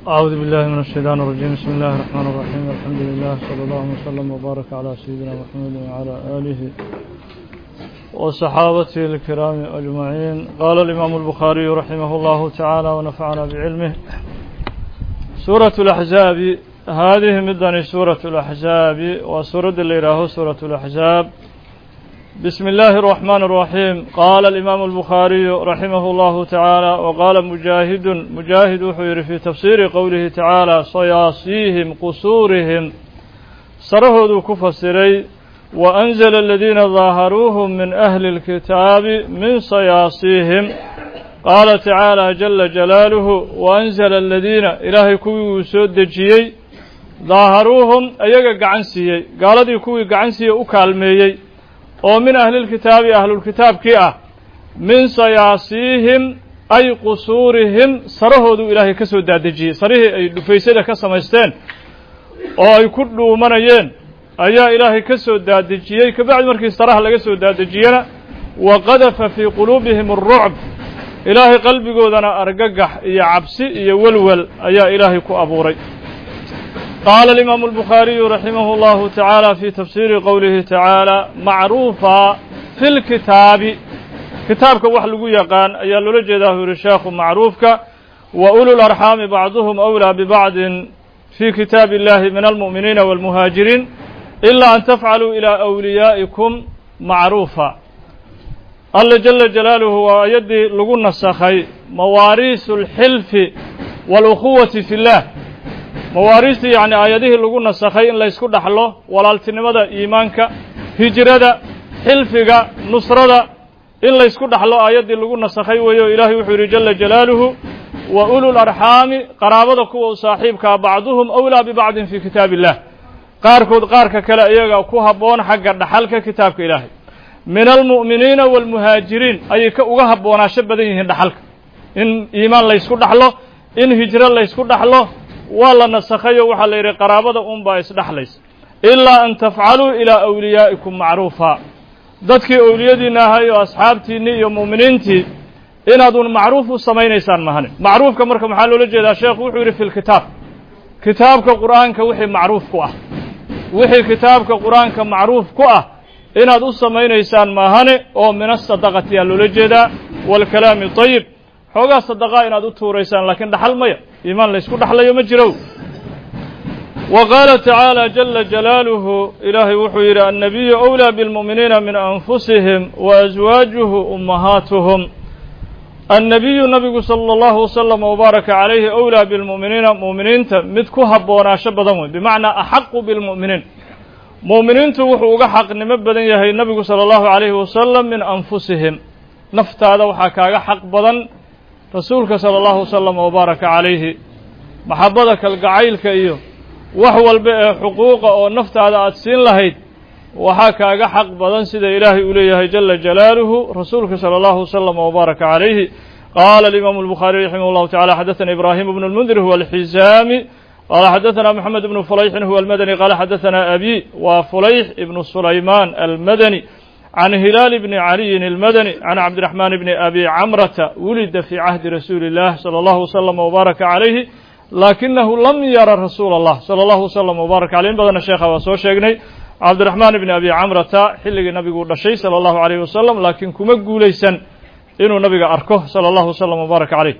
أعوذ بالله من الشيطان الرجيم. بسم الله الرحمن الرحيم. الحمد لله صلى الله وسلم وبارك على سيدنا محمد وعلى آله وصحابته الكرام أجمعين. قال الإمام البخاري رحمه الله تعالى ونفعنا بعلمه. سورة الأحزاب هذه مدن سورة الأحزاب وسورة اللي راه سورة الأحزاب. بسم الله الرحمن الرحيم. قال الإمام البخاري رحمه الله تعالى وقال مجاهد حير في تفسير قوله تعالى صياصيهم قصورهم سرهدوا كفسري وأنزل الذين ظاهروهم من أهل الكتاب من صياصيهم. قال تعالى جل جلاله وأنزل الذين إلهي كوي سودجيي ظاهروهم أيغا قعنسيي قال دي كوي قعنسيي أكالميي ومن أهل الكتاب أهل الكتاب كئة من صياصيهم أي قصورهم سرهدوا إلهي كسو دادجي صريه أي دفيسة كسمستين أي كلوا منيين أي إلهي كسو دادجي كبعد مركي استراح لكسو دادجينا وقذف في قلوبهم الرعب إلهي قلبي قودنا أرققح يا عبسي يا ولول أي إلهي كو أبوري. قال الإمام البخاري رحمه الله تعالى في تفسير قوله تعالى معروفا في الكتاب كتابك وحلقوا يقان أي لولجده رشاخ معروفك وأولو الأرحام بعضهم أولى ببعض في كتاب الله من المؤمنين والمهاجرين إلا أن تفعلوا إلى أوليائكم معروفا. الله جل جلاله ويدي لقنا السخي مواريث الحلف والأخوة في الله مواريث يعني آياته لقنا السخي إن لا يسكت حلو ولا التنمذ إيمانك هجرة حلفك نصرة إن لا يسكت حلو آياته لقنا السخي ويو إلهي وحير جل جلاله وأولو الأرحام قرابتك وصاحبك بعضهم أولى ببعض في كتاب الله قارك كلا إيغا كوهبون حق الدحلك كتابك إلهي من المؤمنين والمهاجرين أي كوهبون شبدين الدحلك إن إيمان لا يسكت حلو إن هجرة لا يسكت حلو ولا نسخي وحل يري قرابة بايس دحليس إلا أن تفعلوا إلى أوليائكم معروفا ذاتك أوليادنا هاي وأصحابتي ني ومؤمنينتي إن أدون معروف السمين إنسان مهني معروف كمركم حالو لجي شيخ وحيري في الكتاب كتابك قرآن كوحي معروف كوه وحي كتابك قرآن كمعروف كوه إن أدون السمين إنسان مهني أو من الصدقة يالو لجي والكلام طيب حوغا صدقاء إن أدون توريسان لكن دحل ميا إيمان لا يسكت دحل يمجرو. وقال تعالى جل جلاله إلهي وحير النبي أولى بالمؤمنين من أنفسهم وأزواجه أمهاتهم. النبي صلى الله وسلم وبارك عليه أولى بالمؤمنين مؤمنين مدكوها بونا شبضهم بمعنى أحق بالمؤمنين مؤمنين وحوق حق نمبدا يهي النبي صلى الله عليه وسلم من أنفسهم نفت هذا وحكاك حق بدن رسولك صلى الله وسلم وبارك عليه محبتك القعيل كأيو وحو حقوق أو نفت هذا أتسين لهيد وحكاك حق بدن سيد إلهي أوليه جل جلاله رسولك صلى الله وسلم وبارك عليه. قال الإمام البخاري رحمه الله تعالى حدثنا إبراهيم بن المنذر هو الحزامي قال حدثنا محمد بن فليح هو المدني قال حدثنا أبي وفليح بن سليمان المدني عن هلال بن علي المدني عن عبد الرحمن بن أبي عمرة ولد في عهد رسول الله صلى الله وسلم وبارك عليه لكنه لم يرى رسول الله صلى الله وسلم وبارك عليه. بدنا الشيخ وسو شيغني عبد الرحمن بن أبي عمرة حلق النبي دشي صلى الله عليه وسلم لكن كما غوليسن إنه النبي أركه صلى الله وسلم وبارك عليه.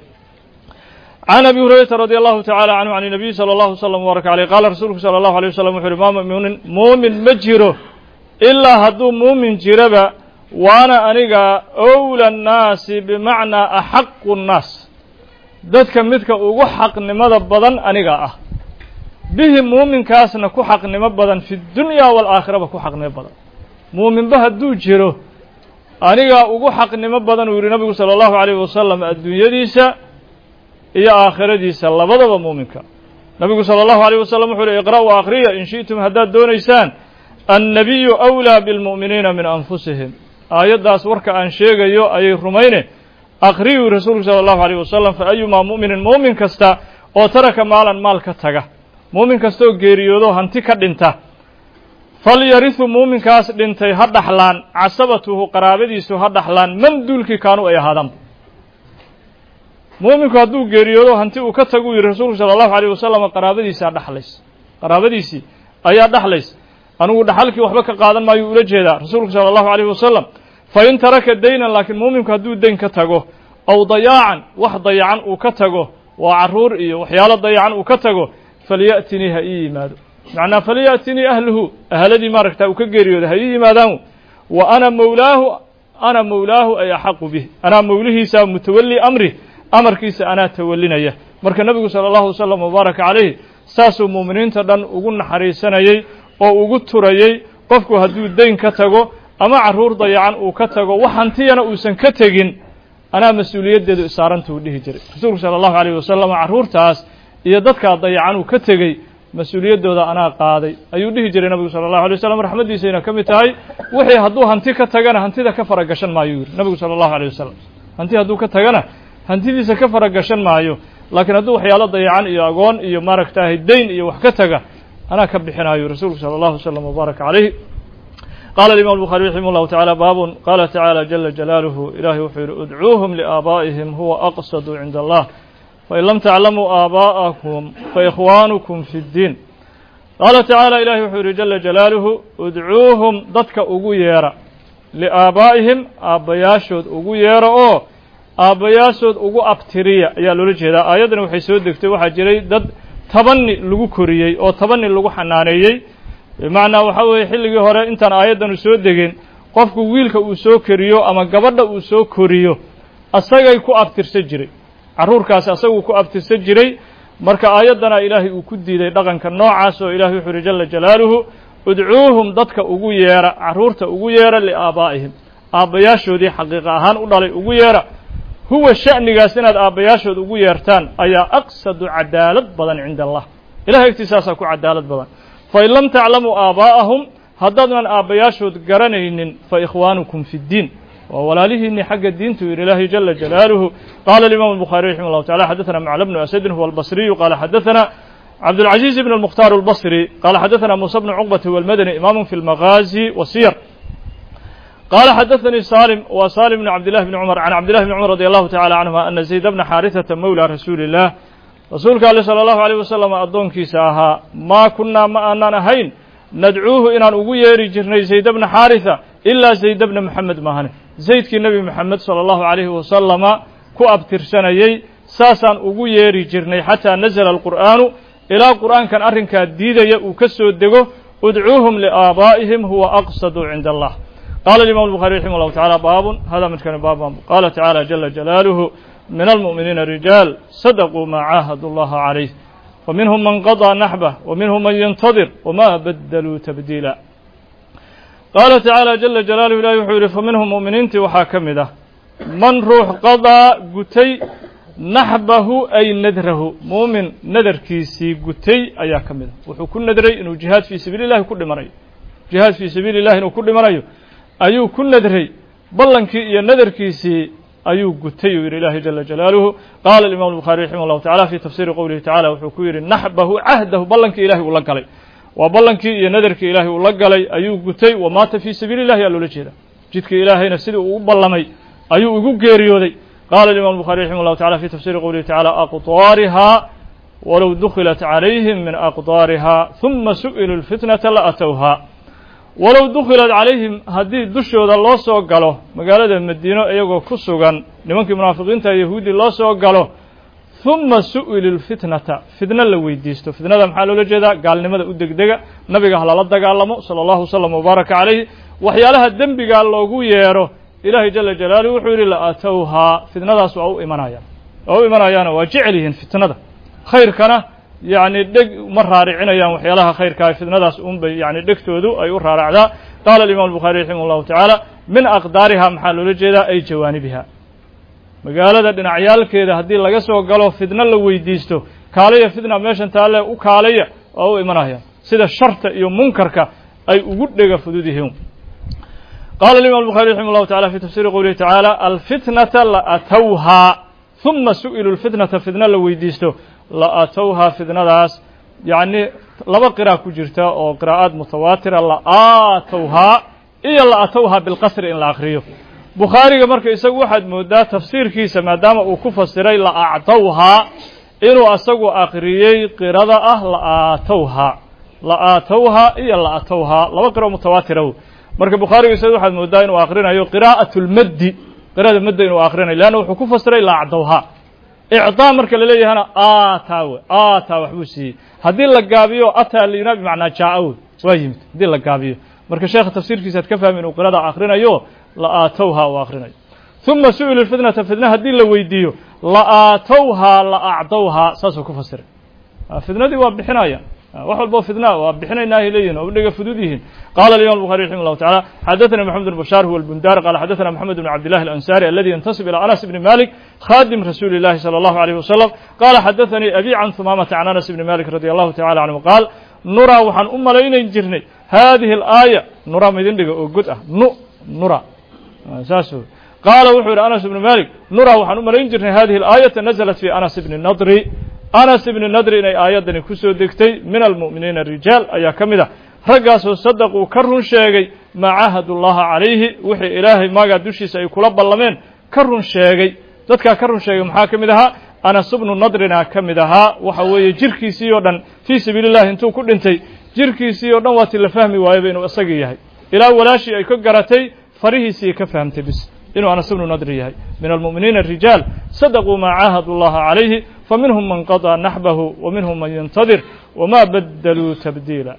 عن أبي هريرة رضي الله تعالى عنه عن النبي صلى الله وسلم وبارك عليه قال رسولك صلى الله عليه وسلم مؤمن مجره إلا هدو مؤمن جربا وأنا أنيقا أولى الناس بمعنى أحق الناس ذاتك مدك أغو حق نمد بدن أنيقا به مؤمن كاسنا كو حق نمد بدن في الدنيا والآخرة كو حق نمد بدن مؤمن بهدو جرو أنيقا أغو حق نمد بدن ويري نبي صلى الله عليه وسلم الدنيا ديسا إيا آخرة ديسا الله بدن مؤمنك نبي صلى الله عليه وسلم يقول اقرأ وآخرية إن شئتم هداد دون إيسان النبي أولى بالمؤمنين من أنفسهم آيات داس ورك أن شيء يو أي رمينه أخريه رسول صلى الله عليه وسلم فأيما مؤمن كستا أو ترك مالا مال كتاجا مؤمن كستو غيريودو هنتي كدنتا فليرث مؤمن كاس دنتي هدحلان عصبته قرابديسو هدحلان من دولكي كانوا أي هادم mu'minku hadduu geeriyoodo hanti uu ka tagu yidhi rasuulku sala allahu alayh wasalam qaraabadiisaa dhaxlays qaraabadiisii ayaa dhaxlays anigu dhaxalkii waxba ka qaadan maayo ula jeedaa rasuulku sala allahu alayh wasalam fa in taraka daynan laakiin mu'minku hadduu dayn ka tago aw dayaacan wax dayacan uu ka tago waa carruur iyo waxyaalo dayacan uu ka tago falya'tinii ha ii yimaado macnaa falya'tinii ahluhu ahladii maaragtaa uu ka geeriyooda ha ii yimaadaan wa ana mawlaahu ay axaqu bih anaa mawlihiisa mutawalli amri amarkiisa anaa tawalinaya marka nebigu sala allahu wasalam wabaaraka calayhi saasuu mu'miniinta dhan ugu naxariisanayey oo ugu turayey qofku hadduu dayn ka tago ama carruur dayacan uu ka tago wax hantiyana uusan ka tegin anaa mas-uuliyaddeedu isaarantuu dhihi jiray rasuulku sala allahu alayh wasalam carruurtaas iyo dadkaa dayacan uu ka tegey mas-uuliyaddooda anaa qaaday ayuu dhihi jiray nabigu sala allahu alay wasalam raxmaddiisayna ka mid tahay wixii hadduu hanti ka tagana hantida ka faragashan maayo yidhi nabigu sala allahu alayh wasalam hanti hadduu ka tagana hantidiisa ka faragashan maayo laakiin hadduu waxyaalo dayacan iyo agoon iyo maaragtaahay dayn iyo wax ka taga anaa ka bixinaayo rasuulku sala allahu wasalam wabaaraka calayhi qaala alimam الbuخaariي raximah اllahu taعalى baabun qaala tacaalى jala jalaaluhu ilahay wuxuu yidhi udcuuhum liaabaa'ihim huwa aqsadu cinda allah fain lam taclamuu aabaa'akum faikhwaanukum fi اddiin qaala tacaala ilahi wuxuu yidhi jala jalaaluhu udcuuhum dadka ugu yeera liaabaa'ihim aabbayaashood ugu yeera oo aabbayaashood ugu abtiriya ayaa loola jeedaa aayaddani waxay soo degtay waxaa jiray dad tabani lagu koriyey oo tabani lagu xanaaneeyey bimacnaa waxaa weeye xilligii hore intaan aayaddanu soo degin qofku wiilka uu soo koriyo ama gabadha uu soo koriyo asagay ku abtirsan jiray carruurkaasi asaguu ku abtirsan jiray marka aayaddana ilaahay uu ku diiday dhaqanka noocaas oo ilahay wuxuu yidhi jala jalaaluhu udcuuhum dadka ugu yeera carruurta ugu yeera liaabaa'ihim aabbayaashoodii xaqiiqa ahaan u dhalay ugu yeera huwa sha'nigaas inaad aabbayaashood ugu yeertaan ayaa aqsadu cadaalad badan cinda allah ilahay agtiisaasaa ku cadaalad badan fain lam taclamuu aabaa'ahum haddaadnan aabbayaashood garanaynin faikhwaanukum fi ddiin waa walaalihiinii xagga diintu yidhi ilaahay jala jalaaluhu qaala alimam الbuخaariي raximah اllahu tacala xadaثana macla bnu asadin huwa albasriyu qaala xadaثana cabdالcaزiiz bn الmukhtaar اlbصri qaala xadaثana musa bnu cuqbata huwa almadani imaamu fi اlmagaazi wasiyar qaala xadaثanii salim wa salim bn cabdillahi bni cumar can cabdillahi bni cumar radi allahu tacala canhuma ana zayd bna xaarihata mawla rasuuli illah rasuulka alle salى allahu alيyh wasalam addoonkiisa ahaa maa kunnaa ma aanan ahayn nadcuuhu inaan ugu yeeri jirnay zayd bna xaariثa ilaa zayd bna moxamed maahane zaydkii nebi moxamed salى allahu alayhi wasalama ku abtirsanayey saasaan ugu yeeri jirnay xataa nazla alqur'aanu ilaa qur'aankan arrinkaa diidaya uu ka soo dego udcuuhum liaabaa'ihim huwa aqsadu cinda allah qaala alimam الbuخaariي raximah اllahu tacala baabun hada midkani baabaan qaala tacala jala jalaaluhu min almu'miniina rijaal sadaquu maa caahadu اllaha calayh faminhum man qaضىa naxbah waminhum man yantadir wma badaluu tabdiila qaala tacaala jala jalaaluhu ilahi wuxuu yidhi faminhum mu'miniintii waxaa ka mid ah man ruux qadaa gutay naxbahu ay nadrahu muumin nadarkiisii gutay ayaa ka mid ah wuxuu ku nadray inuu jihaad fii sabiili llahi ku dhimanayo jihaad fii sabiili llahi inuu ku dhimanayo ayuu ku nadray ballankii iyo nadarkiisii ayuu gutay uu yidhi ilahi jala jalaaluhu qaala alimam الbuخaariي raximah اllahu tacala fii tafsiiri qowlihi tacala wuxuu ku yidhi naxbahu cahdahu ballankii ilahi uu la galay waa ballankii iyo nadarkii ilaahay uu la galay ayuu gutay wamaata fii sabiili اllahi yaa loola jeeda jidkii ilaahayna sidii uu u ballamay ayuu ugu geeriyooday qaala alimam الbuخaariي raximah اllahu tacala fii tafsiiri qowlihi tacala aqطaarihaa walow dukilat calayhim min aqطaarihaa ثuma su'iluu اlfitnata laatowhaa walow dukilat calayhim haddii dushooda loo soo galo magaalada madiino iyagoo ku sugan nimankii munaafiqiinta yahuudi loo soo galo ثuma su'ilu اlfitnata fitno la weydiisto fitnada maxaa loola jeedaa gaalnimada u degdega nabiga ha lala dagaalamo salى اllahu wslam wbaaraka calayh waxyaalaha dembigaa loogu yeero ilahay jala jalaaluhu wuxuu yidhi laatowhaa fitnadaas waa u imanayaano waa jecel yihiin fitnada khayrkana yacni dheg ma raaricinayaan waxyaalaha khayrkaa fitnadaas unbay yani dhegtoodu ay u raaracdaa qaala alimam الbuخaariي raximah اllahu tacaala min aqdaariha maxaa loola jeedaa ay jawaanibiha magaalada dhinacyaalkeeda haddii laga soo galo fitno la weydiisto kaalaya fitna meeshan taalle u kaalaya waa u imanayaan sida sharta iyo munkarka ay ugu dhega fudud yihiin qaala alimam الbuخaariي raximah اllahu tacala fii tafsiiri qowlihi tacaala alfitnata laatowhaa ثuma su'ilu اlfitnata fitno la weydiisto laatowhaa fitnadaas yacni laba qira ku jirta oo qiraa'aad mutawaatira la'aatowhaa iyo la'atowhaa bilqasri in la akriyo bukhaariga marka isagu waxaad moodaa tafsiirkiisa maadaama uu ku fasiray la actawhaa inuu asagu aqriyey qirada ah la aatawhaa iyo la atawhaa laba qiro mutawaatira marka bukhaariga isagu waxaad moodaa inuu aqrinayo qiraa'atu lmaddi qirada madda inuu aqrinayo leanna wuxuu ku fasiray la actawhaa icطaa marka la leeyahana aataa waxbuu siiyey haddii la gaabiyo ataa lina bimacnaa jaa'a waa yimid haddii la gaabiyo marka sheekha tafsiirkiisaad ka fahmi inuu qirada akrinayo la aatawhaa uu akrinayo uma su'ila fitnata fitna haddii la weydiiyo la aatawhaa la acdawhaa saasuu ku fasiray fitnadii waa bixinaya wax walbo fitna waa bixinaynaa ay leeyihin oo dhiga fudud yihiin qaala al-imam al-bukhari rahimah Allah ta'ala hadathana muhammad ibn bashar huwa al-bundar qala hadathana muhammad ibn abdullah al-ansari alladhi yantasib ila anas ibn malik khadim rasulillah sallallahu alayhi wasallam qala hadathani abi an thumama an anas ibn malik radiyallahu ta'ala anhu qala nura waxaan u malaynayn jirnay hadhihi al-aya nura midin dhiga oo god ah nura saaso qala wuxuu yiri anas ibn malik nura waxaan u malayn jirnay hadhihi al-ayata nazalat fi anas ibn nadri anas ibn nadri inay aayadani ku soo degtay min almu'miniina rijaal ayaa ka mid ah raggaasoo sadaquu ka run sheegay maa caahadullaha calayhi wixii ilaahay maagaa dushiisa ay kula ballameen ka run sheegay dadkaa ka run sheegay maxaa ka mid ahaa anas ibnu nadrina ka mid ahaa waxa weeye jirkiisii oo dhan fii sabiili llahi intuu ku dhintay jirkiisii oo dhan waati la fahmi waayaba inuu isagii yahay ilaa walaashii ay ka garatay farihiisii ka fahamtay bis inuu anas ibnu nadri yahay min almu'miniina rijaal sadaquu maa caahadu llaha calayhi faminhum man qadaa naxbahu waminhum man yantadir wama badaluu tabdiila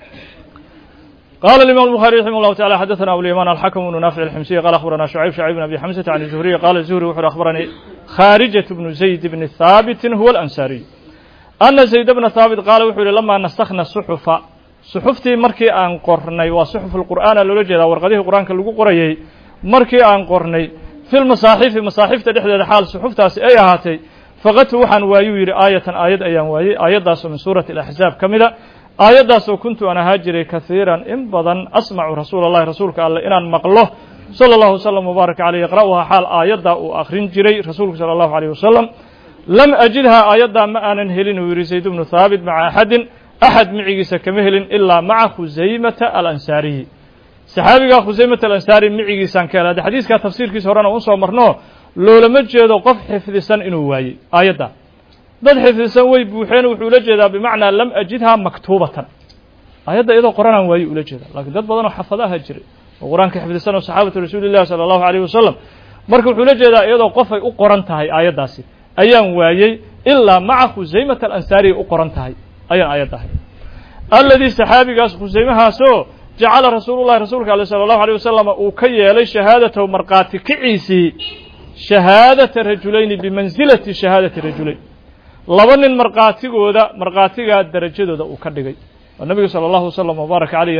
قال الإمام البخاري رحمه الله تعالى حدثنا أبو اليمان الحكم بن نافع الحمصي قال أخبرنا شعيب بن أبي حمزة عن الزهري قال الزهري وحر أخبرني خارجة بن زيد بن ثابت هو الأنصاري أن زيد بن ثابت قال وحر لما نسخنا الصحف صحفتي مركي أن قرني وصحف القرآن لوجد ورقده القرآن كاللقو قريي مركي أن قرني في المصاحف مصاحف تدحد حال صحفتها أي هاتي فقدت وحن وايو آية أيام وايي آية داس من سورة الأحزاب كاملة aayaddaasoo kuntu aan ahaa jiray kaiiran in badan asmacu rasuula allahi rasuulka alle inaan maqlo sala allahu wasalam wbaaraka caleyh yaqra'uhaa xaal aayaddaa uu akhrin jiray rasuulku sala allahu aleyh wasalam lam ajidhaa aayaddaa ma aanan helin uu yidhi zayd bnu haabit maca axadin axad micigiisa kama helin ilaa maca khusaymata alansaariyi saxaabigaa khusaymata alansaari micigiisaan ka helay xadiiskaa tafsiirkiisa horena un soo marno loolama jeedo qof xifdisan inuu waayey aayadda dad xifdisan way buuxeen wuxuu la jeedaa bimacnaa lam ajidhaa maktuubatan aayadda iyadoo qoranaan waaye ula jeeda laakiin dad badan oo xafadaha jiray oo qur-aanka xifdisan oo saxaabatu rasuulillahi sala allahu alayh wasalam marka wuxuu la jeedaa iyadoo qofay u qoran tahay aayaddaasi ayaan waayey ilaa maca khusaymata alansaari ay u qoran tahay ayaan aayadda ahay alladii saxaabigaas khusaymahaasoo jacala rasuulullahi rasuulka ale sala allahu alayh wasalam uu ka yeelay shahaadatahu markhaati kiciisii shahaadata rajulayni bimansilati shahaadati rajulayn laba nin markhaatigaa darajadooda uu ka dhigay oo nabigu sala allahu wasalam wbaaraka caleyh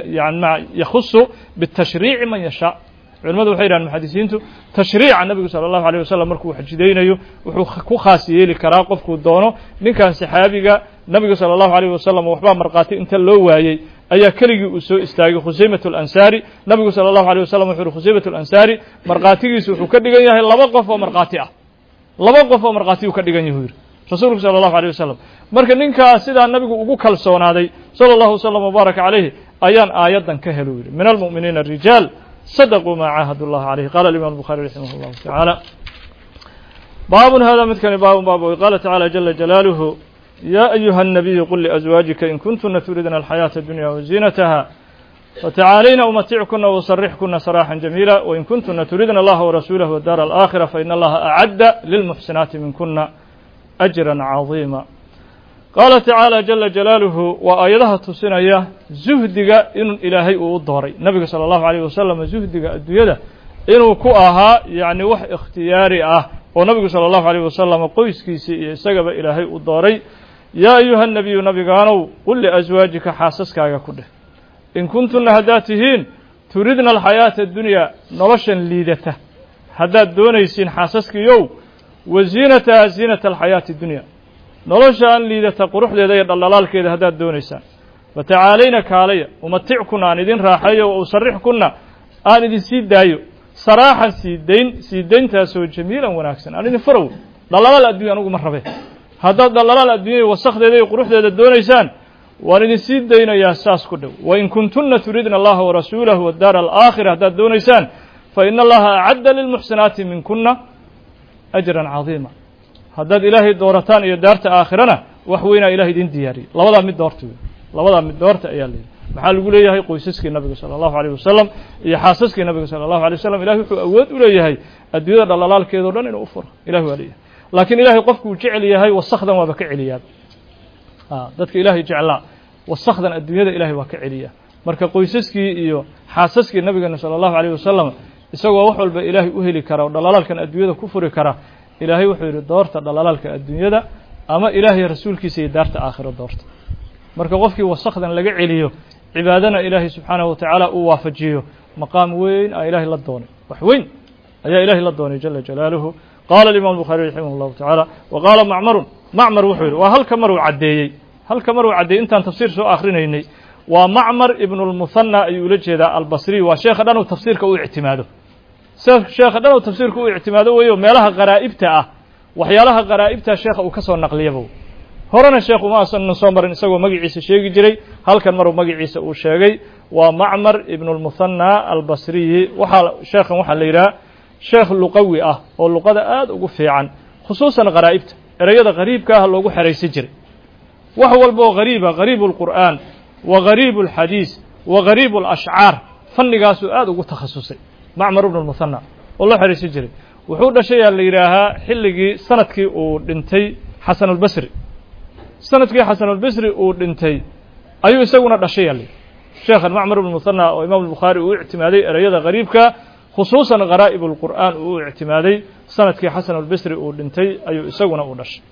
yakhusu bitashriici man yashaa culimadu waxay yidhahan muxadisiintu tashriica nabigu sala allahu aleyh wasalam markuu xajidaynayo wuxuu ku khaas yeeli karaa qofkuu doono ninkan saxaabiga nabigu sala allahu aleyh wasalam waxbaa markhaati inta loo waayey ayaa keligii uu soo istaagay khusaymat alansaari nabigu sala allahu aleyh wasalam wuxuu yihi khusaymat alansaari markhaatigiisu wuxuu ka dhigan yahay laba qof oo markhaati ah laba qof oo markhaati uu ka dhigan yahu yidhi rasuulku sala allahu aleyh wasalam marka ninkaa sidaa nabigu ugu kalsoonaaday sala allahu wasalam wbaaraka caleyhi ayaan aayaddan ka helo yidhi min almu'miniina rijaal sadaquu maa caahadu llaha caleyhi qala alimam الbukhari raximah llahu tacaala baabun hada midkani baabun baab wey qaala tacala jala jalaaluhu ya ayuha الnabiyu qul liأزwaajika in kuntuna turidna alxayaaةa اdunya waziinataha fatacaalayna umatickuna wasarixkuna saraaxا jamiila wain kuntuna turidna allaha warasuulahu wadaar alآkhira faina allaha acadda lilmuxsinaati minkuna أجرا عظيما قال تعالى جل جلاله وآياتها تسنية زهدك إن إلهي أدوري نبي صلى الله عليه وسلم زهدك الدنيا إنه كؤها يعني وح اختياري ونبي صلى الله عليه وسلم قيس كيسي سجب إلهي أدوري يا أيها النبي نبي قالوا قل لأزواجك حاسسك يا كله إن كنتن هداتهين تريدنا الحياة الدنيا نرشا ليدته هدات دونيسين حاسسك يو وزينتها زينة الحياة الدنيا نولشا أن ليدتا قروح لدي الضلال كذا هداد دونيسان فتعالينا كاليا ومتعكنا أن إذن راحيا وأسرحكنا أن إذن سيد دايو صراحا سيدين تاسو جميلا وناكسا أن إذن فرو ضلال الدنيا نقول مرحبا هذا ضلال الدنيا وسخ لدي قروح لدي دونيسان وأن إذن سيد دينا يا أساس كله وإن كنتن تريدن الله ورسوله والدار الآخرة هداد دونيسان فإن الله أعد للمحسنات منكن أجرا عظيما هداد إلهي دورتان إيا دارت آخرنا وحوينا إلهي دين دياري لوضع من دورته لوضع من دورته أيالي maxaa lagu leeyahay qoysaskii nabiga sallallahu alayhi wasallam iyo xaasaskii nabiga sallallahu alayhi wasallam ilaahay wuxuu awood u leeyahay adduunyada dhalalaalkeedo dhan inuu u furo ilaahay waa leeyahay laakiin ilaahay qofku uu jecel yahay wasakdan waa ka celiyaa dadka ilaahay jeclaa wasakdan adduunyada ilaahay waa ka celiyaa marka qoysaskii iyo xaasaskii nabiga sallallahu alayhi wasallam isagoo wax walba ilaahay u heli kara oo dhalalaalkan adduunyada ku furi kara ilaahay wuxuu yiri doorta dhalalaalka adduunyada ama ilaahay rasuulkiisa iyo daarta aakhiro doorta marka qofkii wasakdan laga celiyo cibaadana ilaahay subxaanahu wa tacaala uu waafajiyo maqaam weyn aa ilaahay la doonay wax weyn ayaa ilaahay la doonay jala jalaaluhu qaala alimaam albukhaari raximah llahu tacaala wa qaala macmar wuxuu yidhi waa halka mar uu caddeeyey intaan tafsiir soo akhrinaynay waa macmar ibnu lmuhanna ayuu ula jeedaa albasriy waa sheekha dhan uu tafsiirka u ictimaado sheekha dhan uu tafsiirka u ictimaado weeyo meelaha qaraa'ibta ah waxyaalaha qaraa'ibta sheekha uu ka soo naqliyaba horena sheekhu ma asan soo marin isagoo magaciisa sheegi jiray halkan maruu magaciisa uu sheegay waa macmar ibnu lmuhanna albasriyi sheekhan waxaa la yidhaha sheekh luqawi ah oo luqada aad ugu fiican khusuusan qaraa'ibta ereyada qariibka ah loogu xeraysan jiray wax walba oo qariiba qariibu lqur'aan wa qariibu alxadiis wa qariibu alashcaar fannigaasuu aad ugu takhasusay macmar ibnu lmuhanna oo loo xeraysan jiray wuxuu dhashayaa la yidhaahaa xilligii sanadkii uu dhintay xasanulbasri sanadkii xasanulbasri uu dhintay ayuu isaguna dhashay yaalay sheekhan macmar ibnu muhanna oo imaam albukhaari uu ictimaaday ereyada qariibka khusuusan qaraa'ib alqur'aan uu ictimaaday sanadkii xasanulbasri uu dhintay ayuu isaguna u dhashay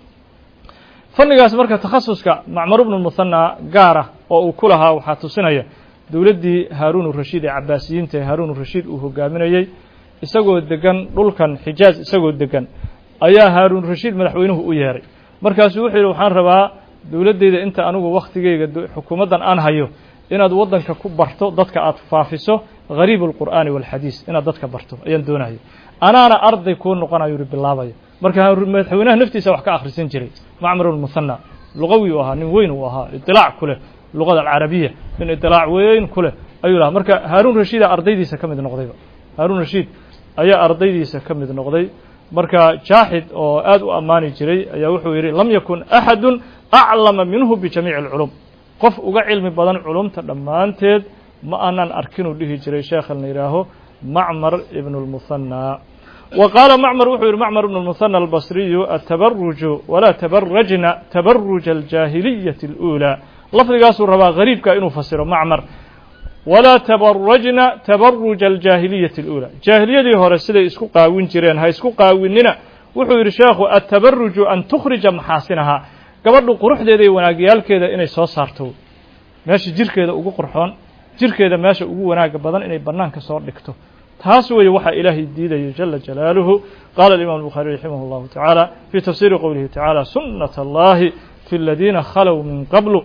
fannigaas marka takhasuska macmar ibnu muhanna gaara oo uu ku lahaa waxaa tusinaya dowladdii haaruun urashiid ee cabaasiyiinta ee haaruun urashiid uu hogaaminayey isagoo degan dhulkan xijaaz isagoo degan ayaa haaruun rashiid madaxweynuhu u yeeray markaasuu wuxuu yidhi waxaan rabaa dowladdeyda inta anigu wakhtigeyga xukuumaddan aan hayo inaad waddanka ku barto dadka aad faafiso gariib alqur'aani waalxadiis inaad dadka barto ayaan doonayo anaana arday kuu noqonayo yidhi bilaabaya marka madaxweynaha naftiisa wax ka akhrisan jiray macmar almuhanna luqawi uu ahaa nin weyn uu ahaa idilaac ku leh luqada alcarabiya nin idilaac weyn ku leh ayuu lahaa marka haaruun rashiida ardaydiisa ka mid noqdayba haaruun rashiid ayaa ardaydiisa ka mid noqday marka jaaxid oo aad u ammaani jiray ayaa wuxuu yidhi lam yakun axadun aclama minhu bijamiici alculum qof uga cilmi badan culumta dhammaanteed ma aanan arkinuu dhihi jiray sheekhan la yidhaaho macmar ibnu lmuhanna wa qaala macmar wuxuu yidhi macmar ibnu lmuhanna albasriyu atabaruju walaa tabarajna tabaruja aljaahiliyati اluulaa lafdigaasuu rabaa gariibka inuu fasiro macmar walaa tabarajna tabaruja aljaahiliyati اluulaa jaahiliyadii hore siday isku qaawin jireen ha isku qaawinina wuxuu yidhi sheekhu atabaruju an tukhrija maxaasinahaa gabadhu quruxdeeda iyo wanaagyaalkeeda inay soo saarto meesha jirkeeda ugu qurxoon jirkeeda meesha ugu wanaaga badan inay bannaanka soo dhigto taas weeye waxaa ilaahay diidayo jala jalaaluhu qaala alimaam albukhaari raximah allahu tacaala fii tafsiiri qowlihi tacaala sunnat allahi fi aladiina khalow min qablu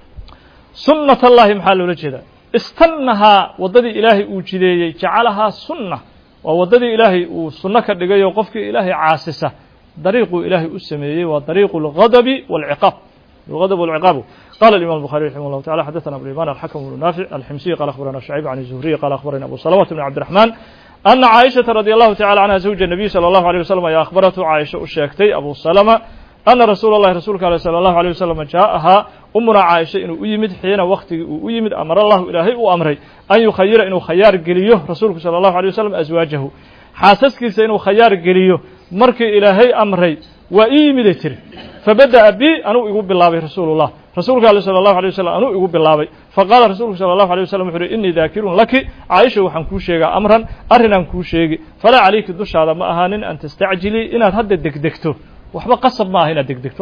sunnat allahi maxaa loola jeedaa istannahaa waddadii ilaahay uu jideeyey jacalahaa sunna waa waddadii ilaahay uu sunno ka dhigay oo qofkii ilaahay caasisa dariiquu ilaahay u sameeyey waa dariiqu alghadabi waalciqaab الغضب والعقاب قال الإمام البخاري رحمه الله تعالى حدثنا أبو اليمان الحكم بن نافع الحمصي قال أخبرنا شعيب عن الزهري قال أخبرنا أبو سلمة بن عبد الرحمن أن عائشة رضي الله تعالى عنها زوج النبي صلى الله عليه وسلم يا أخبرته عائشة الشاكتي أبو سلمة أن رسول الله رسولك صلى الله عليه وسلم جاءها أمنا عائشة إنه أيمد حين وقت أيمد أمر الله إلهي وأمري أن يخير إنه خيار قليه رسولك صلى الله عليه وسلم أزواجه حاسسك إنه خيار قليه مرك إلهي أمري وإيمد تري فبدأ بي أنو يقول بالله رسول الله رسولك صلى الله عليه وسلم أنو يقول بالله فقال رسولك صلى الله عليه وسلم إني ذاكر لك عائشة وحنكو شيئا أمرا أرنا نكو شيئا فلا عليك الدش هذا ما أهان أن تستعجلي إن هذا دكدكتو وحبا قصب ما هنا دكدكتو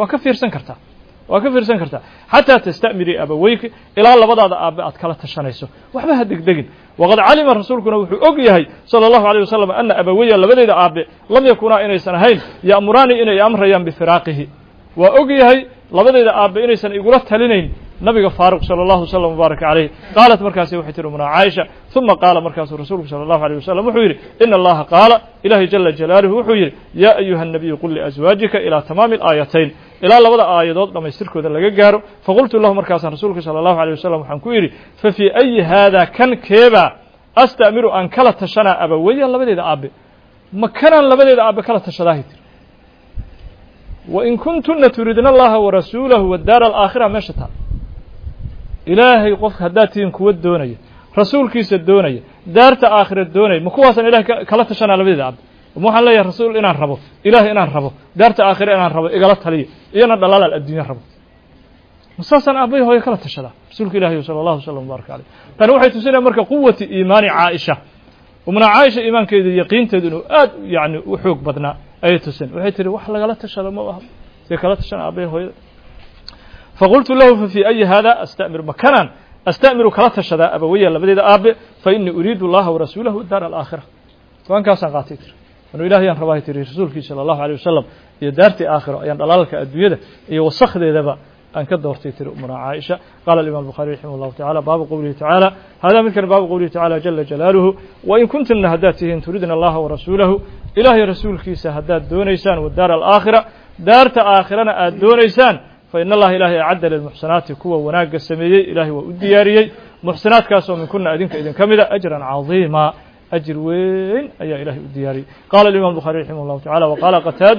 وكفير سنكرتا حتى تستأمري أبويك إلى الله بضع أبعاد كلا تشانيسو وحبا هدكدكين وقد علم رسولك نوحي أقيهي صلى الله عليه وسلم أن أبويا لبدأ أبي لم يكونا إني سنهين يأمراني إني أمريا بفراقه وأقيهي لبدأ أبي إني سن إقولت هلينين نبي فاروق صلى الله عليه وسلم وبارك عليه قالت مركاسي وحيتر من عائشة ثم قال مركاس رسولك صلى الله عليه وسلم وحيري إن الله قال إلهي جل جلاله وحيري يا أيها النبي قل لأزواجك إلى تمام الآيتين إلى لبدا آيات لما يستركو ذا لقاره فقلت له مركاسا رسولك صلى الله عليه وسلم وحنكويري ففي أي هذا كان كيبا astamiru aan kala tashanaa abawaya labadeeda aabe makanaan labadeeda aabe kala tashadaahay tiri wain kuntuna turidna allaha warasuulahu wadaara alaakhira meesha taa ilaahay qofka haddaad tihiin kuwa doonaya rasuulkiisa doonaya daarta aakhira doonaya ma kuwaasaan ilahay kala tashanaa labadeeda aabe ma waxaan leeyahay rasuul inaan rabo ilaahay inaan rabo daarta aakhira inaan rabo igala taliyo iyana dhalaalaal adduunya rabo masaasaan aabbahi hooyo kala tashadaa rasuulka ilahi sala allahu wasalam mubaaraka caleyh tani waxay tusinaya marka quwati iimaani caaisha umna caaisha iimaankeeda yaqiinteedu inuu aad yani u xoog badnaa ayay tusin waxay tihi wax lagala tashada ma aha see kala tashana aabbahi hooyada faqultu lahu fafii ayi hada astamir makanan astamiru kala tashadaa abawaya labadeeda aabe fainii uriidu allaha warasuulahu daar alaakhira go-aankaasaan qaatay tiri anuu ilahayaan rabaahay tiri rasuulkiisa sala allahu aleyh wasalam iyo daartii aakhiro ayaan dhalaalka adduunyada iyo wasakdeedaba أن كدورتي ترى أمنا عائشة قال الإمام البخاري رحمه الله تعالى باب قوله تعالى هذا مثل باب قوله تعالى جل جلاله وإن كنتن هداتهن تريدن الله ورسوله إلهي رسولك سهدات دونيسان والدار الآخرة دارت آخرنا دونيسان فإن الله إلهي أعد للمحسنات كوى وناق السميي إلهي وأدياري محسنات كاسو من كنا أذنك إذن كمذا أجرا عظيما أجر وين أي إلهي أدياري قال الإمام البخاري رحمه الله تعالى وقال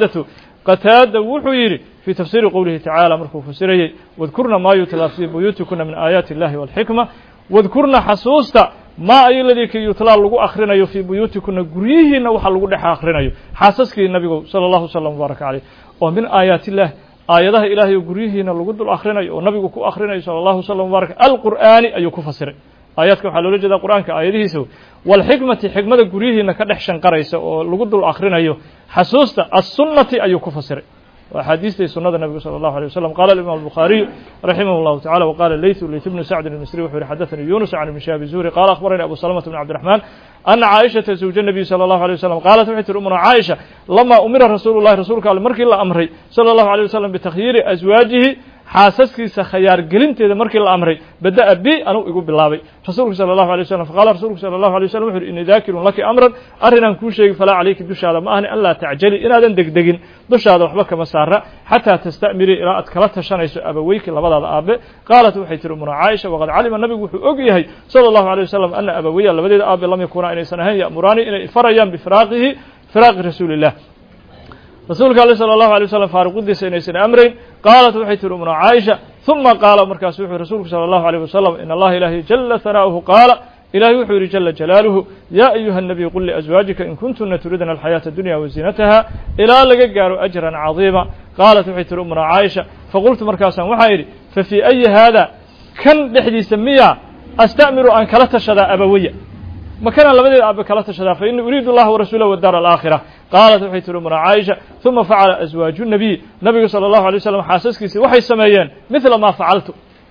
قتادة وحيري في تفسير قوله تعالى مركو فسريه واذكرنا ما يتلى في بيوتكن من آيات الله والحكمة واذكرنا حسوستا ما أي الذي كي يتلى لغو أخرنا في بيوتكن قريهن وحا لغو دحا أخرنا حاسسك النبي صلى الله عليه وسلم وبارك عليه ومن آيات الله آياته إلهي قريهن لغو دل أخرنا ونبي كو أخرنا صلى الله عليه وسلم وبارك القرآن أي كفسر آياتك وحا لولا جدا قرآن كآياته سو والحكمة حكمة قريهن كدحشن قريسة ولغو دل أخرنا حسوستا السنة أي كفسر وحديث سنة النبي صلى الله عليه وسلم قال الإمام البخاري رحمه الله تعالى وقال ليث بن سعد المصري وحور حدثني يونس عن ابن شهاب الزهري قال أخبرني أبو سلمة بن عبد الرحمن أن عائشة زوج النبي صلى الله عليه وسلم قالت وحيت أمنا عائشة لما أمر رسول الله رسولك على مركي الله أمري صلى الله عليه وسلم بتخيير أزواجه xaasaskiisa khayaar gelinteeda markii la amray bada'a bi anuu igu bilaabay rasuulku sallallahu alayhi wasallam faqala rasuulku sallallahu alayhi wasallam wuxuu inni daakirun laki amran arinan ku sheegi fala alayki dushaada ma ahni alla ta'jali inaadan degdegin dushaada waxba kama saara hatta tastamiri ila ad kala tashanayso abawayki labadaada aabe qaalat waxay tiri umuna Aisha waqad calima nabigu wuxuu og yahay sallallahu alayhi wasallam anna abawayya labadeeda aabe lam yakuna inaysan ahayn ya'murani inay farayaan bifiraaqihi firaaqi rasuulillah رسولك الله صلى الله عليه وسلم فارق قدس إنيسن أمرين قالت وحيت أمنا عائشة ثم قال مركز وحي رسولك صلى الله عليه وسلم إن الله إلهي جل ثناؤه قال إلهي وحي جل جلاله يا أيها النبي قل لأزواجك إن كنتن تريدن الحياة الدنيا وزينتها إلى لقاروا أجرا عظيما قالت وحيت أمنا عائشة فقلت مركزا وحيري ففي أي هذا كان لحدي سميها أستأمر أن كلت شذا أبوية ما كان لبدي أبا كلت شذا فإن أريد الله ورسوله والدار الآخرة قالت وحيت أمنا عائشة ثم فعل أزواج النبي صلى الله عليه وسلم حاسسكيسي وحي سميان مثل ما فعلت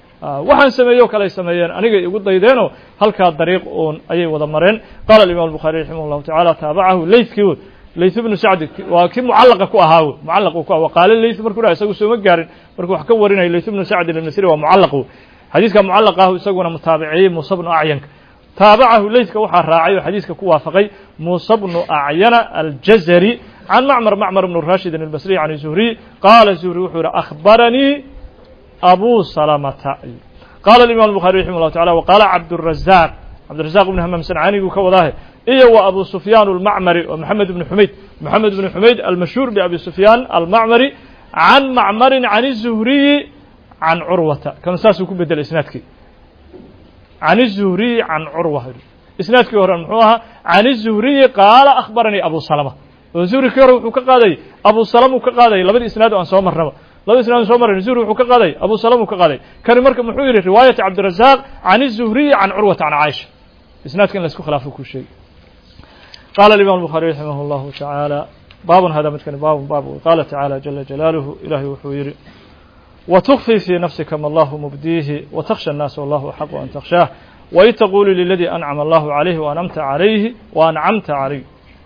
وحن سميوك علي سميان أنا يقول ضيدينه هل كان طريق أي وضمرين قال الإمام البخاري رحمه الله تعالى تابعه ليث بن سعد وكم معلق كوهاو معلق كوهاو وقال الليث مركونا يسوي سوى مجار مركو حكورنا ليث بن سعد المصري ومعلق حديث كان معلقه يسوون متابعين مصاب أعين تابعه ليث كوحى راعي وحديث كوافقي موسى بن أعين الجزري عن معمر بن الراشد البصري عن الزهري قال الزهري وحور أخبرني أبو سلمة قال الإمام البخاري رحمه الله تعالى وقال عبد الرزاق بن همام سنعاني وكوضاه إيه وأبو سفيان المعمري ومحمد بن حميد المشهور بأبي سفيان المعمري عن معمر عن الزهري عن عروة كم ساسو كبد الإسنادكي عن الزهري عن عروة إسنادك ورن محوها عن الزهري قال أخبرني أبو سلمة الزهري كيرو وكقاضي أبو سلمة وكقاضي لبدي إسناد عن سومر نبا لبدي إسناد سومر الزهري وكقاضي أبو سلمة وكقاضي كان مركب محوير رواية عبد الرزاق عن الزهري عن عروة عن عائشة إسناد كان لسكو خلافه كل شيء قال الإمام البخاري رحمه الله تعالى باب هذا متكن باب قال تعالى جل جلاله إلهي وحوير وتخفي في نفسك ما الله مبديه وتخشى الناس والله أحق أن تخشاه وإذ تقول للذي أنعم الله عليه وأنعمت عليه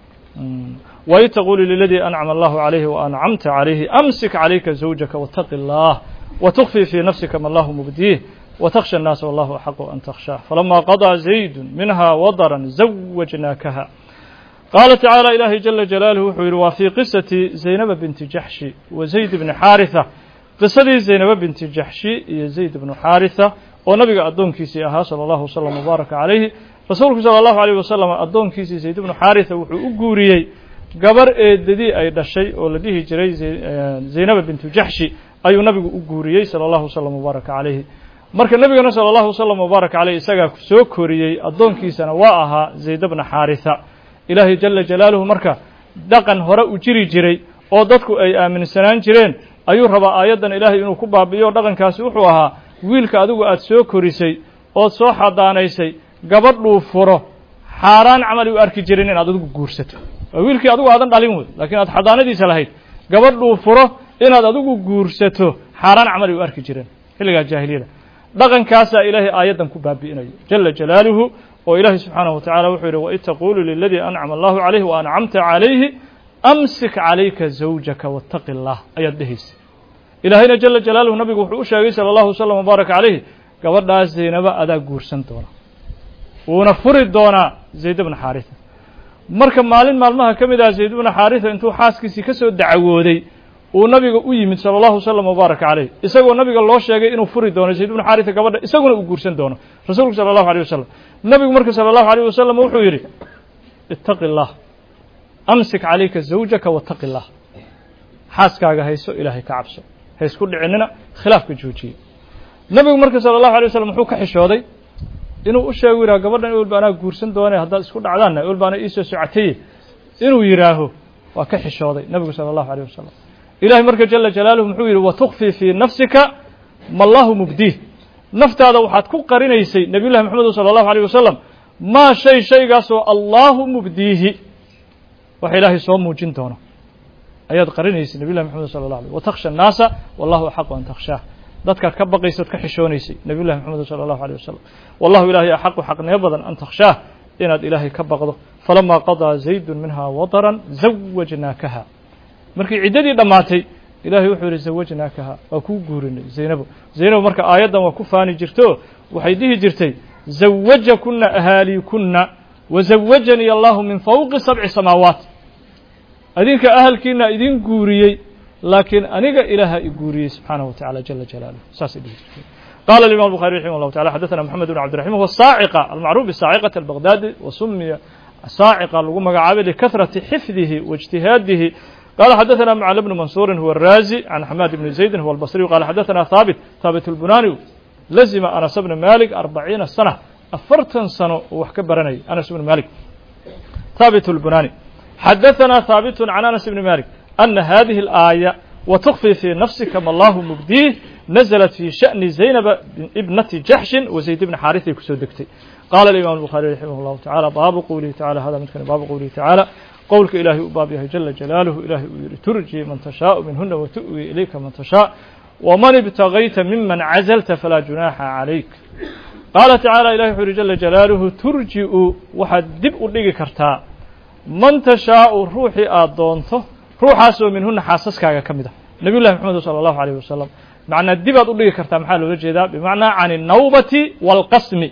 وإذ تقول للذي أنعم الله عليه وأنعمت عليه أمسك عليك زوجك واتق الله وتخفي في نفسك ما الله مبديه وتخشى الناس والله أحق أن تخشاه فلما قضى زيد منها وضرا زوجناكها قال تعالى إلهي جل جلاله وفي قصة زينب بنت جحش وزيد بن حارثة qisadii zaynab binti jaxshi iyo zayd ibn xaarisa oo nabiga adoonkiisii ahaa sallallahu alayhi wa sallam mubaaraka calayhi rasuulku sala allahu alayh wasalam addoonkiisii zayd ibnu xaarisa wuxuu u guuriyey gabar eedadii ay dhashay oo la dhihi jiray zaynaba bintu jaxshi ayuu nabigu u guuriyey sala allahu wasalam wabaaraka calayhi marka nebigana sala allahu wasalam wabaaraka caleyh isagaa soo koriyey addoonkiisana waa ahaa zayd bna xaarisa ilaahay jala jalaaluhu marka dhaqan hore u jiri jiray oo dadku ay aaminsanaan jireen ayuu rabaa aayaddan ilaahay inuu ku baabi'iyo dhaqankaasi wuxuu ahaa wiilka adigu aad soo korisay ood soo xadaanaysay gabadhuu furo xaaraan camal u arki jirin inaad adigu guursato waa wiilkii adigu aadan dhalin wey laakiin aad xadaanadiisa lahayd gabadhuu furo inaad adigu guursato xaaraan camal u arki jireen xilligaa jaahiliyada dhaqankaasaa ilaahay aayaddan ku baabi'inayo jala jalaaluhu oo ilaahay subxaanahu watacala wuxuu yidhi waid taquulu liladii ancama allahu calayhi wa ancamta calayhi amsik calayka zawjaka wattaqi allah ayaad dhehaysa ilaahayna jala jalaaluhu nabigu wuxuu u sheegay sala allahu wasalam wabaaraka calayhi gabadhaas zaynaba adaa guursan doona wuuna furi doonaa zayd bna xaarisa marka maalin maalmaha ka mid ah zayd bna xaarisa intuu xaaskiisii ka soo dacwooday uu nabiga u yimid sala allahu wasalam wabaaraka calayh isagoo nabiga loo sheegay inuu furi doono zayd bna xaarisa gabadha isaguna uu guursan doono rasuulku sala allahu alayh wasalam nabigu marka sala allahu alayh wasalam wuxuu yidhi ittaqi allah amsik calayka zawjaka wattaqi allah xaaskaaga hayso ilaahay ka cabso ha isku dhicinina khilaafka joojiye nabigu marka sala allahu alay wasalam muxuu ka xishooday inuu u sheegu yidhaha gabadhan ewelba anaa guursan doone haddaad isku dhacdaanna ewelba ana iisoo socotaye inuu yidhaaho waa ka xishooday nabigu sala allahu alayh wasalam ilahay marka jala jalaaluhu muxuu yidhi watukfii fii nafsika ma allahu mubdiih naftaada waxaad ku qarinaysay nabiy llahi maxamed sala allahu alayh wasalam maa shaygaasoo allahu mubdiihi waxa ilaahay soo muujin doono ayaad qarinaysay nabiy llahi maxamed sala allah alay watakhsha annaasa wallahu axaqu an takhshaah dadkaad ka baqaysaod ka xishoonaysay nabiy llahi maxamed sala allahu alayh wasalam wallahu ilaahay axaqu xaqnimo badan an takhshaah inaad ilaahay ka baqdo falamaa qadaa zaydun minha wataran zawajnaakaha markii ciddadii dhammaatay ilahay wuxuu yidhi zawajnaakaha waa kuu guurinay zaynabo zaynabo marka aayaddan waa ku faani jirto waxay dhihi jirtay zawajakuna ahaaliikunna wazawajanii allahu min fawqi sabci samaawaat adinka ahalkiina idin guuriyey laakiin aniga ilaaha i guuriyey subxaanahu watacala jala jalaaluh saasay dhihi jirtay qala الimam الbuخarي raximah الlahu taعala xadaثna mxamed bn cabdirحim huwa الsaaciqa almacruuf bsaaciqaة albaghdadi wasumiya saaciqa lagu magacaabay likahraةi xifdihi waاجtihaadihi qala xadaثna mcl bn mansuuri huwa الraazi can xamaad bni zaydin huwa albصriyu qala xadaثna haabit اlbunani lazima anas bna malik 40 sana 40 sano uu wax ka baranayay anas bn malik haabit اlbunani xadaثna haabit can anas bni malik ana hadihi اlآaية وتخفي في نفسك ما الله مبديه نزلت في شأن زينب ابنة جحش وزيد بن حارثة كسودكتي قال الإمام البخاري رحمه الله تعالى باب قوله تعالى هذا مثل باب قوله تعالى قولك إلهي أبابيه جل جلاله إلهي ترجي من تشاء منهن وتؤوي إليك من تشاء ومن ابتغيت ممن عزلت فلا جناح عليك قال تعالى إلهي جل جلاله ترجئ وحدب أوليك كرتا من تشاء روحي آدونته ruuxaasoo minhuna xaasaskaaga ka mid ah nabiy llahi maxamed sala allahu alayh wasalam macnaa dib aad u dhigi kartaa maxaa loola jeedaa bimacnaa can الnawbati wاlqasmi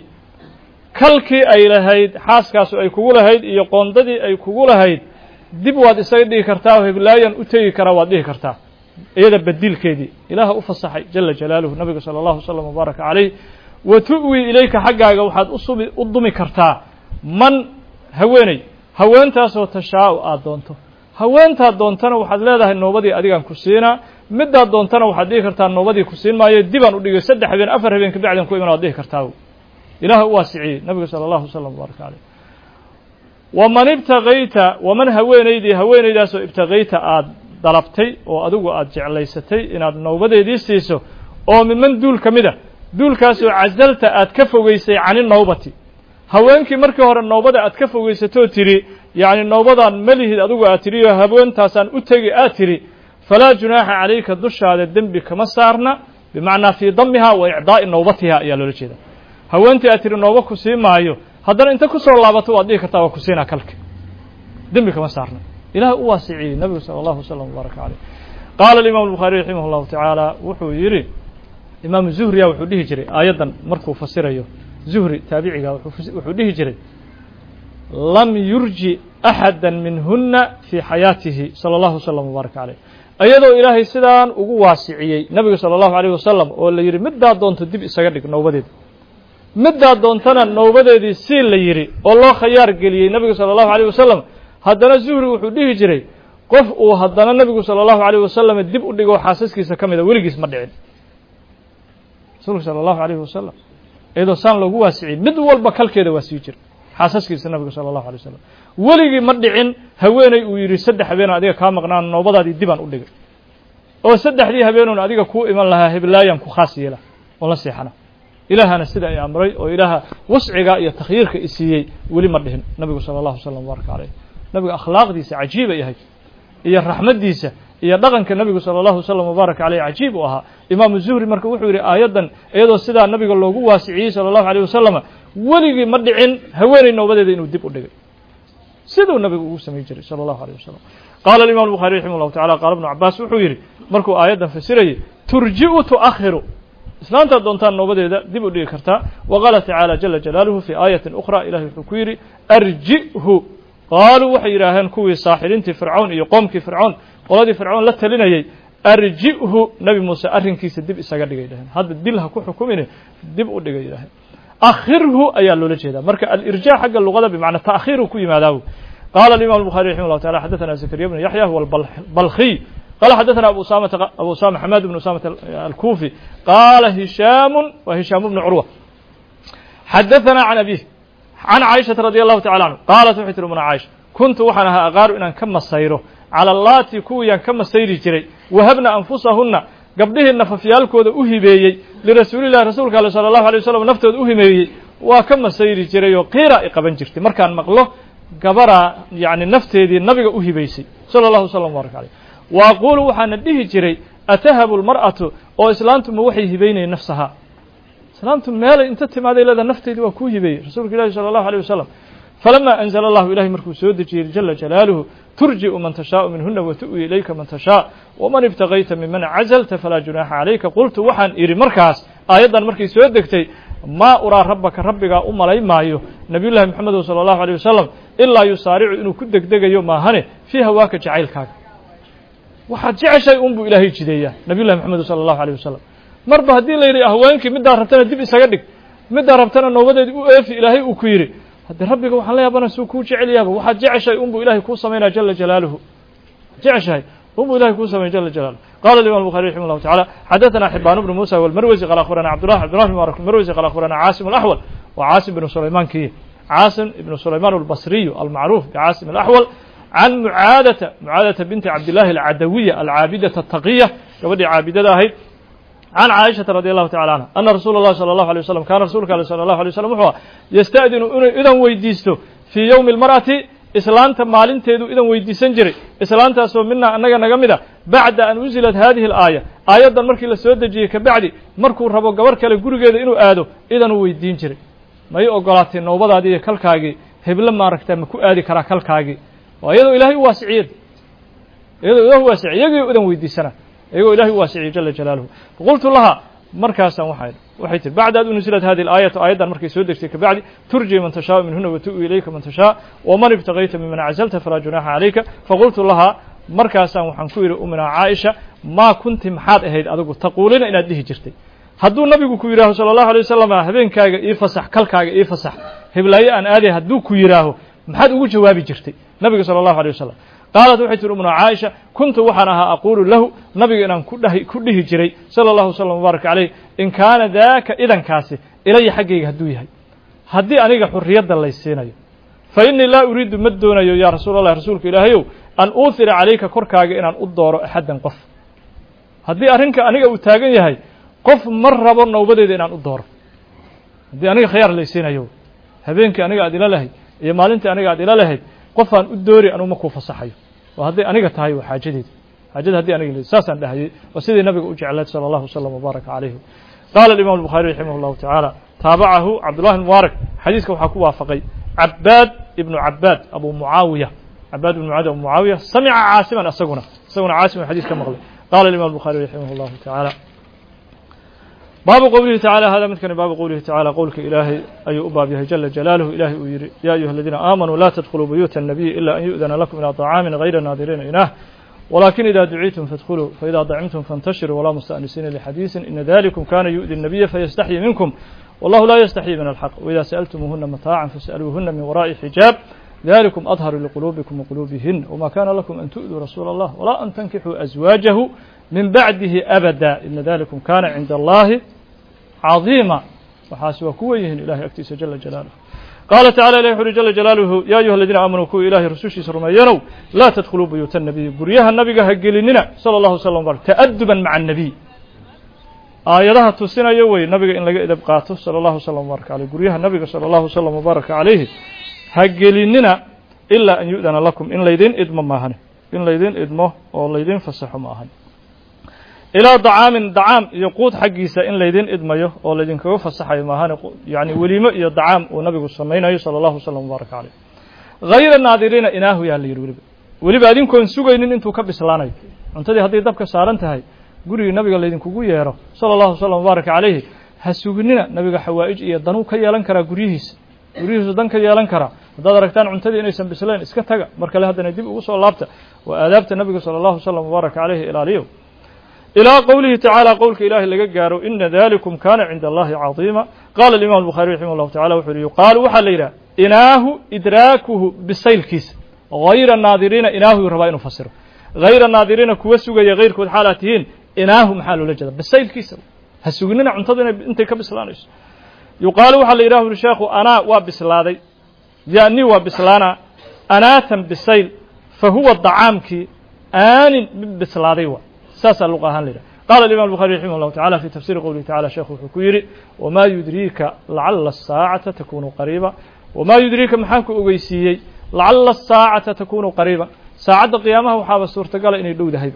kalkii ay lahayd xaaskaasu ay kugu lahayd iyo qoondadii ay kugu lahayd dib waad isaga dhigi kartaa oo heblaayan u tegi karaa waad dhihi kartaa iyada badiilkeedii ilaaha u fasaxay jala jalaaluhu nabiga sala allahu wasalam wabaaraka calayh wa tu'wi ilayka xaggaaga waxaad u dumi kartaa man haweeney haweentaasoo tashaau aad doonto haweentaad doontana waxaad leedahay noobadii adigaan ku siinaa midaad doontana waxaad dhihi kartaa noobadii ku siin maayo dibaan u dhigay 3 habeen 4 habeen kabacdan ku iman waad dhihi kartaa ilaaha u waasiciyey nabiga sala allahu wasalam wabaaraka calayh waman ibtagayta waman haweenaydaasoo ibtagayta aad dalabtay oo adigu aad jeclaysatay inaad noobadeedii siiso oo miman duul ka mid a duulkaasoo casalta aad ka fogaysay cani nowbati haweenkii markii hore noobada aad ka fogaysatoo tiri yacni noobadan malihid adigu aad tidhi oo haweentaasaan u tegi aad tidhi falaa junaaxa calayka dushaada dembi kama saarna bimacnaa fii damiha wa icdaa'i nowbatiha ayaa loola jeeda haweentii aad tidhi nooba ku sii maayo haddana inta ku soo laabato waad dhihi kartaa waa ku siinaa kalka dembi kama saarna ilaah u waasiciyey nabigu sala allahu wasalam wabaaraka calayh qaala alimaam الbukhariي raximah اllahu tacaala wuxuu yidhi imaamu zuhriya wuxuu dhihi jiray aayaddan markuu fasirayo zuhri taabiciga wuxuu dhihi jiray lam yurji axada minhuna fii xayaatihi sala allahu wasalam wabaaraka calayh iyadoo ilaahay sidaan ugu waasiciyey nabiga sala allahu alayh wasalam oo la yidhi middaa doonto dib isaga dhig noobadeeda middaa doontana noobadeedii sii la yidhi oo loo khayaar geliyey nebigu sala allahu alayh wasalam haddana zuhri wuxuu dhihi jiray qof uu haddana nebigu sala allahu alayh wasalam dib u dhigo xaasaskiisa ka mida weligiis ma dhicin rasuulka sala allahu alayhi wasalam iyadoo saan loogu waasiciyey mid walba kalkeeda waa sii jira xaasaskiisa nabiga sala allahu alay wasalam weligii ma dhicin haweeney uu yidhi 3 habeenoo adiga kaa maqnaan noobadaadii dibaan u dhigay oo 3dii habeenoon adiga kuu iman lahaa heblaayaan ku khaas yeela oo la seexana ilaahana sida ay amray oo ilaaha wasciga iyo takhyiirka isiiyey weli ma dhihin nabigu sala allahu wasalam baraka calayh nabiga akhlaaqdiisa cajiib ay ahayd iyo raxmadiisa iyo dhaqanka nabigu sala allahu wasalam mubaaraka calayh cajiib u ahaa imaamu zuhri marka wuxuu yidhi aayaddan iyadoo sidaa nabiga loogu waasiciyey sala allahu alayh wasalam weligii ma dhicin haweeney noobadeeda inuu dib u dhigay siduu nabigu ugu samayn jiray sala allahu alayh wasalam qaala alimaam الbukhari raximah llahu tacala qaala ibnu cabaas wuxuu yidhi markuu aayaddan fasirayay turji'u tu'akhiru islaantaad doontaan noobadeeda dib u dhigi kartaa wa qaala tacaala jala jalaaluhu fii aayatin ukhra ilahay wuxuu ku yidhi arji'hu qaaluu waxay yidhaaheen kuwii saaxiriintii fircawn iyo qoomkii fircawn qoladii fircawn la talinayay arji'hu nebi muuse arrinkiisa dib isaga dhigay dhaheen hadda dil ha ku xukumine dib u dhigay dhaheen akhirhu ayaa loola jeedaa marka alirjaa xagga luqada bimacnaa ta'khiiru ku yimaadaabu qaala alimam الbukhari raximah llahu tacala xadaثana zakariya bnu yaxya huwa albalkhiy qala xadaثana abu usama xamaad bnu usamata alkufi qaala hishaamu wa hishaamu bnu curwa xadaثana can abih can caaishaةa radi allahu tacala canhu qaalat waxay tiri umna caaisha kuntu waxaan ahaa aqaaru inaan ka masayro cala allaati kuwiyaan ka masayri jiray wahabna anfusahunna gabdhihii nafafyaalkooda u hibeeyey lirasuulillahi rasuulka ale sala allahu alay wasalam naftooda u himeeyey waa ka masayri jiray oo qiira ay qaban jirtay markaan maqlo gabaraa yacni nafteedii nabiga u hibaysay sala allahu wasalam mubaaraka caleyh wa aquulu waxaana dhihi jiray atahabu lmar'atu oo islaantuma waxay hibeynayeen nafsahaa islaantu meelay inta timaaday leedaha nafteedii waa kuu hibeeyey rasuulka ilahi sala allahu alيh wasalam falama anzla allahu ilahay markuu soo dejiyey jala jalaaluhu turji'u man tashaau minhuna watu'wi ilayka man tashaa waman ibtagayta miman cazalta falaa junaaxa calayka qultu waxaan idhi markaas aayaddan markay soo degtay maa uraa rabbaka rabbigaa u malay maayo nabiyullahi moxamedo sala allahu alيh wasalam ilaa yusaaricu inuu ku degdegayo maahane fii hawaaka jacaylkaaga waxaad jeceshay unbuu ilaahay jideeyaa nabiyullahi moxamedo sala allahu alيh wasalam marba haddii la yidhi haweenkii middaa rabtana dib isaga dhig middaa rabtana noobadeedii u eefi ilaahay uu ku yidhi haddii rabbiga waxaan la yaabana suu kuu jecel yaaba waxaad jeceshahay unbuu ilahay kuu samaynaya jala jalaaluhu jeceshahay unbuu ilahay kuu samaynaya jala jalaaluhu qala imam الbukhari raximah llahu tacala xadaثana xibaan bnu musa walmarwasi qala akhbarana cabdullah mubarak marwasi qala akhbarana caasim alaxwal wa caasim ibnu sulaymankii caasim ibnu sulayman albasriyu almacruuf bicaasim alaxwal can mucaadata binti cabdillahi alcadawiya alcaabidata ataqiya gabadhii caabidada ahayd can caaishaةa radi allahu tacala canha ana rasuula اllahi salى allahu alيه wasalam kaana rasuulka ale salى allahu alيه wasalam wuxuu yasta'dinu inuu idan weydiisto fii yowmi اlmar'ati islaanta maalinteedu idan weydiisan jiray islaantaasoo mina annaga naga mid a bacda an unzilat hadihi اlaaya aayaddan markii la soo dejiyey kabacdi markuu rabo gabarh kale gurigeeda inuu aado idanuu weydiin jiray may ogolaatay noobadaadii iyo kalkaagii heblo maaragta ma ku aadi karaa kalkaagii waa iyadoo ilahay u waasiciyey iyagii idan weydiisana iyagoo ilahay u waasiciyey jala jalaaluhu faqultu laha markaasaan waxay tihi bacda ad unzilat hadihi اlaayatu aayaddan markay soo degtay kabacdi turji man tashaau minhuna watu'wi ilayka man tashaa waman ibtagayta miman cazalta falaa junaaxa calayka faqultu laha markaasaan waxaan ku yidhi umina caaisha maa kunti maxaad ahayd adigu taquulina inaad dhihi jirtay hadduu nabigu ku yidhaaho sala allahu alay wasalam habeenkaaga ii fasax kalkaaga ii fasax heblaayo aan aaday hadduu ku yidhaaho maxaad ugu jawaabi jirtay nabiga sala allahu alay wasalam qaalat waxay tihi umna caaisha kuntu waxaan ahaa aquulu lahu nabiga inaan ku dhihi jiray sala allahu wasalam mubaaraka caleyh in kaana daaka idankaasi ilaya xaggayga hadduu yahay haddii aniga xurriyadda laysiinayo fa innii laa uriidu ma doonayo yaa rasuul allah rasuulka ilaahayow an uuhira calayka korkaaga inaan u dooro axaddan qof haddii arrinka aniga uu taagan yahay qof ma rabo noobadeeda inaan u dooro haddii aniga khiyaar laysiinayo habeenkii aniga aad ila lahayd iyo maalintii aniga aad ila lahayd qofaan u doori anuu ma kuu fasaxayo oo hadday aniga tahay waa xaajadeeda xaajada haddii aniga saasaan dhahayey waa sidii nabiga u jeclayd sala allahu wasalam wabaaraka calayhi qaala alimam الbukhari raximah llahu tacaala taabacahu cabdullahi mubaarak xadiiska waxaa ku waafaqay cabaad ibnu cabaad abu mucaawiya cabaad ibnu cabaad abu mucaawiya samica caasiman isaguna caasiman xadiis ka maqlay qala imam الbukhari raximah llahu tacaala baabu qowlihi tacala hada midkani baabu qowlihi tacala qowlka ilaahay ayuu u baab yahay jala jalaaluhu ilahay uu yidhi ya ayuha aladiina aamanuu laa tadkhuluu buyuuta الnabiyi ila an yu'dana lakum ilaa طacaamin gayra naadiriina inaah ولكن إذا دعيتم فادخلوا فإذا طعمتم فانتشروا ولا مستأنسين لحديث إن ذلكم كان يؤذي النبي فيستحيي منكم والله لا يستحيي من الحق وإذا سألتموهن متاعا فاسألوهن من وراء حجاب ذلكم أطهر لقلوبكم وقلوبهن وما كان لكم أن تؤذوا رسول الله ولا أن تنكحوا أزواجه من بعده أبدا إن ذلكم كان عند الله عظيما وحاسوا كويهن إلهي أكتس جل جلاله قال تعالى إليه جل جلاله يا أيها الذين آمنوا كوا إلهي رسوشي سرمينوا لا تدخلوا بيوت النبي قريها النبي هقلننا صلى الله عليه وسلم تأدبا مع النبي آياتها تسنى يوي النبي إن لقى إذا بقاته صلى الله عليه وسلم وبارك عليه قريها النبي صلى الله عليه وسلم وبارك عليه هقلننا إلا أن يؤذن لكم إن ليدين إدم ماهن إن ليدين إدمه أو ليدين فسحوا ماهن إلى دعام يقود حقيسة إن ليدين إدميه أو ليدين كيف فسحوا ماهن يعني وليمة يدعام ونبي الصمين صلى الله عليه وسلم وبارك عليه غير الناظرين إناه يا اللي يريد ولبا أدين كون سوغين إن أنتو كبس لاني أنت دي هذه دبك سارنتهاي قولي النبي قال ليدين كوغو ييرو صلى الله عليه وسلم وبارك عليه هسوغننا نبي حوائج إيه دنو كيالان كرا قريهيس دن كيالان كرا هذا ركتان عنتدي إنيسان بسلين إسكا تغا marka la hadana dib ugu soo laabta wa aadaabta nabiga sallallahu alayhi wasallam baraka alayhi ilaaliyo ila qawlihi ta'ala qawlka ilaahi laga gaaro inna dhalikum kana 'inda allahi 'azima qala al-imam al-bukhari rahimahullah ta'ala wa yuqalu waxa la yiraahdo inahu idrakuhu bisaylkis ghayra nadirina inahu raba inuu fasiro ghayra nadirina kuwa sugaya ghayrkood xaalatihiin inahu maxaa loo jeedaa bisaylkis ha sugnina cuntadana intay ka bislaanayso yuqalu waxa la yiraahdo sheekhu ana waa bislaaday يعني وبسلانا أناتا بالسيل فهو الطعام كي آن بسلاديوة ساسا اللقاهان لنا قال الإمام البخاري رحمه الله تعالى في تفسير قوله تعالى شيخ الحكويري وما يدريك لعل الساعة تكون قريبة وما يدريك محاك أغيسيي لعل الساعة تكون قريبة ساعة قيامه وحاب السورتقال إني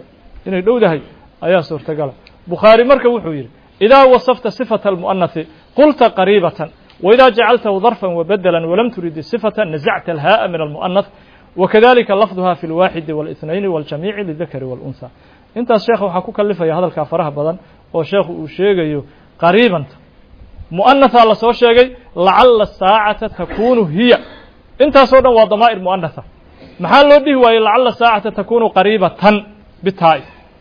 دو دهي أيها سورتقال بخاري مركب وحويري إذا وصفت صفة المؤنث قلت قريبة وإذا جعلته ظرفا وبدلا ولم تريد الصفة نزعت الهاء من المؤنث وكذلك لفظها في الواحد والاثنين والجميع للذكر والأنثى انت الشيخ وحكو كلفة هذا الكافره بدن والشيخ وشيغي قريبا مؤنث على سو شيغي لعل الساعة تكون هي انت صودا وضمائر مؤنثة محل ودي هو لعل الساعة تكون قريبة بالتاء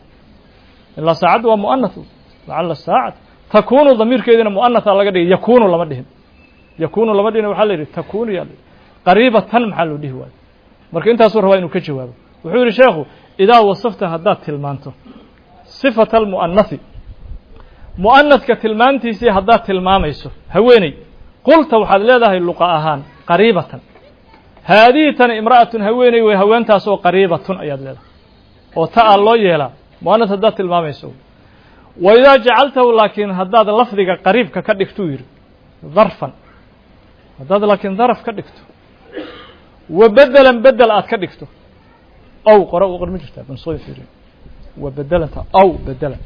إلا ساعة ومؤنث لعل الساعة تكون ضمير كيدنا مؤنث laga dhigay yakunu lama dhihin yakunu lama dhihin waxa la yiri takunu ya qariibatan maxal u dhihi waay marka intaas uu rabaa inuu ka jawaabo wuxuu yiri sheekhu idaa wasafta hadaa tilmaanto sifatal muannathi muannathka tilmaantiisi hadaa tilmaamayso haweeney qulta waxaad leedahay luqa ahaan qariibatan haadii tan imra'atun haweeney way haweentaas oo qariibatun ayaad leedahay oo taa loo yeela muannath hadaa tilmaamayso وإذا جعلته لكن هذا لفظك قريب كدكتور ظرفا هذا لكن ظرف كدكتو وبدلا بدل كدكتو أو قرأ مجرد من صوت فيرين وبدلا أو بدلا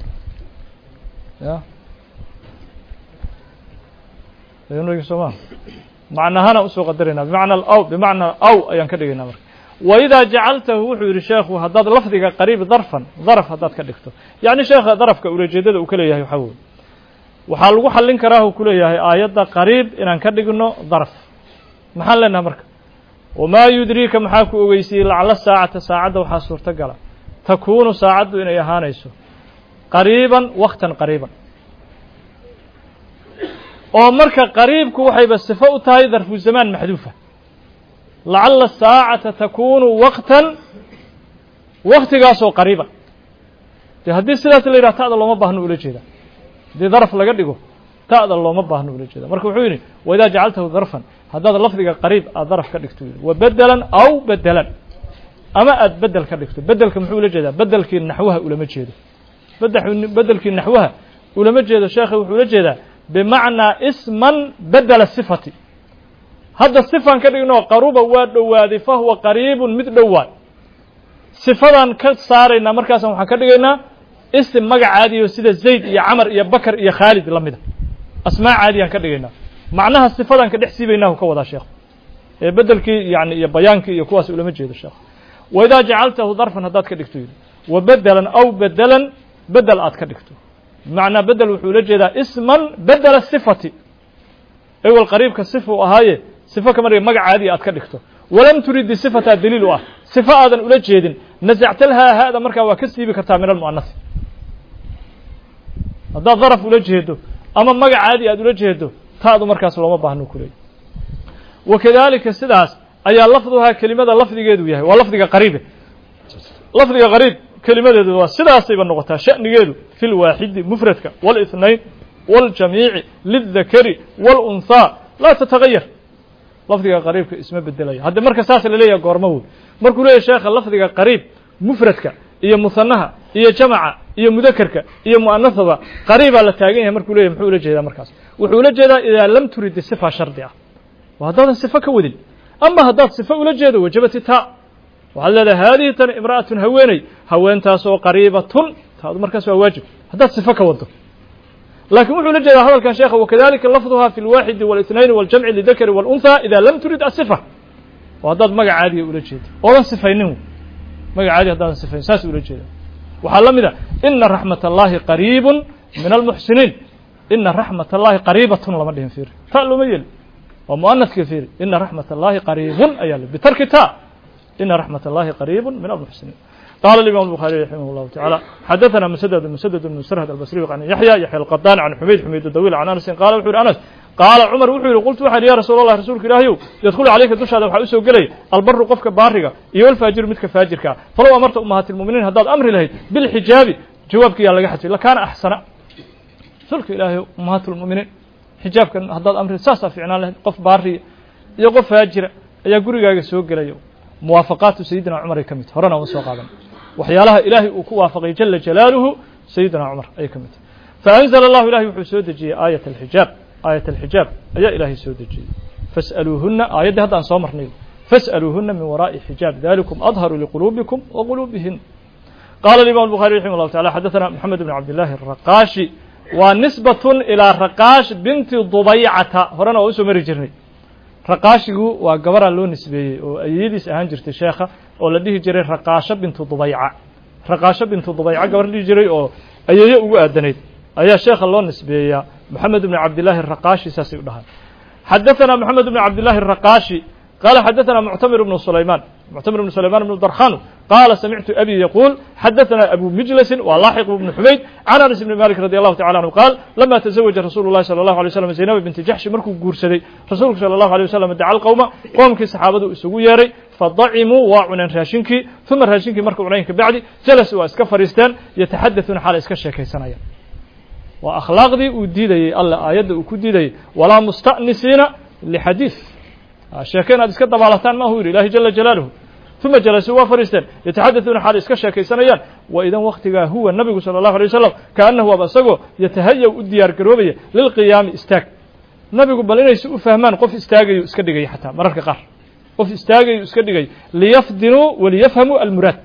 يا ينوي سما معنى هنا أسوق قدرنا بمعنى الأو بمعنى أو أيان كدقنا وإذا جعلته وحير الشيخ هذا لفظك قريب ظرف هذا كدكتو يعني شيخ ظرفك ولجدد وكليه يحول وحال وحلين كراه كليه آيات قريب إن كدقنا ظرف محلنا مرك وما يدريك محاك ويسي لعل الساعة ساعة وحاسور تقلا تكون ساعة إن يهانيسو قريبا وقتا قريبا ومرك قريبك وحي بالصفاء تاي ظرف الزمان محذوفة لعل الساعة تكون وقت قاسو قريبا دي هذه السلاسل اللي راح تأذى الله مباهن أولي جيدا دي ظرف لقدقه تأذى الله مباهن أولي جيدا مركب حويني وإذا جعلته ظرفا هذا اللفظ قريب الظرف كدكتو وبدلا أو بدلا أما أتبدل كدكتو بدل كمحولي جيدا بدل كي نحوها أولي مجيدا بدل كي نحوها أولي مجيدا شيخ أولي جيدا بمعنى اسما بدل الصفة هذا الصفة كدقنا قروبا وادي فهو قريب مثل واد صفة كسارنا مركزا وحن كدقنا اسم مقع عادي وسيدة زيد يا عمر يا بكر يا خالد لمده أسماء عادية كدقنا معناها الصفة كدحسي بينه كوضع شيخ بدل كي يعني يا بيان كي يكواس ولا مجهد الشيخ وإذا جعلته ظرفا هذات كدكتو وبدلا أو بدلا بدل كدكتو معنى بدل وحول جدا اسما بدل الصفة أيوة القريب كالصفة وهاي صفة كمرة مقع عادي كدكتو ولم تريد صفة الدليل صفة هذا ولا جيد نزعت لها هذا مركا وكسيب كرتا من المؤنث هذا ظرف ولا جهده أما مقع عادي أدو لجهده تاعدو مركاس لوما باهنو كلي وكذلك السداس أي لفظها كلمة لفظ جيدو ياهي ولفظ قريبة لفظ قريب كلمة جيدو السداس يبقى نقطة شأن جيدو في الواحد مفردك والاثنين والجميع للذكر والأنثى لا تتغير لفظ قريب اسمه بالدليل هذا مركز أساس اللي ليه قرمود مركز ليه شيخ اللفظ قريب مفردك هي مثنها هي جماعة هي مذكرك هي مؤنثة قريبة للتاجين مركز ليه محول جيدا مركز وحول جيدا إذا لم تريد الصفة شرطية وهذا الصفة كودل أما هذا الصفة ولا جيدا وجبت التاء وعلى هذه امرأة هوين تاسو قريبة هذا مركز واجب هذا الصفة كودل لكن وحول جيدا هذا كان شيخ وكذلك لفظها في الواحد والاثنين والجمع للذكر والأنثى إذا لم تريد الصفة وهذا مقع عادي ولا جيدا ولا صفينه مقع عادي هذا صفين ساس ولا جيدا وحلم إذا إن رحمة الله قريب من المحسنين إن رحمة الله قريبة لما دين فيه فعلوا ميل ومؤنث كثير إن رحمة الله قريب أيال بترك تاء إن رحمة الله قريب من المحسنين قال الإمام البخاري رحمه الله تعالى حدثنا مسدد بن سرهد البصري عن يحيى القطان عن حميد الدويل عن أنس قال وحور أنس قال عمر وحور قلت وحد يا رسول الله رسولك إلهي يدخل عليك الدش هذا وحا قلي البر قفك بارقة يو الفاجر متك فاجرك فلو أمرت أمهات المؤمنين هذا الأمر له بالحجاب جوابك يا لقحتي لكان أحسن رسولك إلهي أمهات المؤمنين حجاب كان هذا الأمر ساسا في عنان له قف باري يقف فاجر يا قرقاق سوق ليو موافقات سيدنا عمر كمت هرنا وسوق هذا وحيالها إلهي وكوافقي جل جلاله سيدنا عمر أي كمت فأنزل الله إلهي وحسود جي آية الحجاب أي إلهي سود جي فاسألوهن آية هذا أن صامر نيل فاسألوهن من وراء حجاب ذلكم أظهر لقلوبكم وقلوبهن قال الإمام البخاري رحمه الله تعالى حدثنا محمد بن عبد الله الرقاشي ونسبة إلى رقاش بنت ضبيعة هرنا وسو مرجرني رقاشيgu waa gabar loo nisbeeyay oo ayadiis ahaan jirtay sheekha oo la dhihi jiray raqaasha bintu dubayca gabar dhihi jiray oo ayaye ugu aadanayd ayaa sheekha loo nisbeeyaa محمد بن عبد الله الرقاشي ساسي ودها حدثنا محمد بن عبد الله الرقاشي قال حدثنا معتمر بن سليمان بن الدرخان قال سمعت أبي يقول حدثنا أبو مجلس ولاحق بن حميد عن أنس بن مالك رضي الله تعالى عنه قال لما تزوج رسول الله صلى الله عليه وسلم زينب بنت جحش مركو قرسدي رسولك صلى الله عليه وسلم دعا القوم قومك صحابته اسقوا ياري فضعموا وعنا راشنكي ثم راشنكي مركو عنينك بعد جلسوا اسكفرستان يتحدثون حال اسكشيكي سنايا وأخلاق دي وديدي الله آيات وكديدي ولا مستأنسين لحديث الشيخين هذا اسكت بالاتان ما هو إلهي جل جلاله ثم جلسوا وفرستان يتحدثون حال اسكشيكي سنايا وإذا وقتها هو النبي صلى الله عليه وسلم كأنه وبسقه يتهيأ الديار قروبية للقيام استاك النبي قبل إنه يسوء فهمان قف استاقي اسكدقي حتى مرارك قار قف استاقي اسكدقي ليفدنوا وليفهموا المراد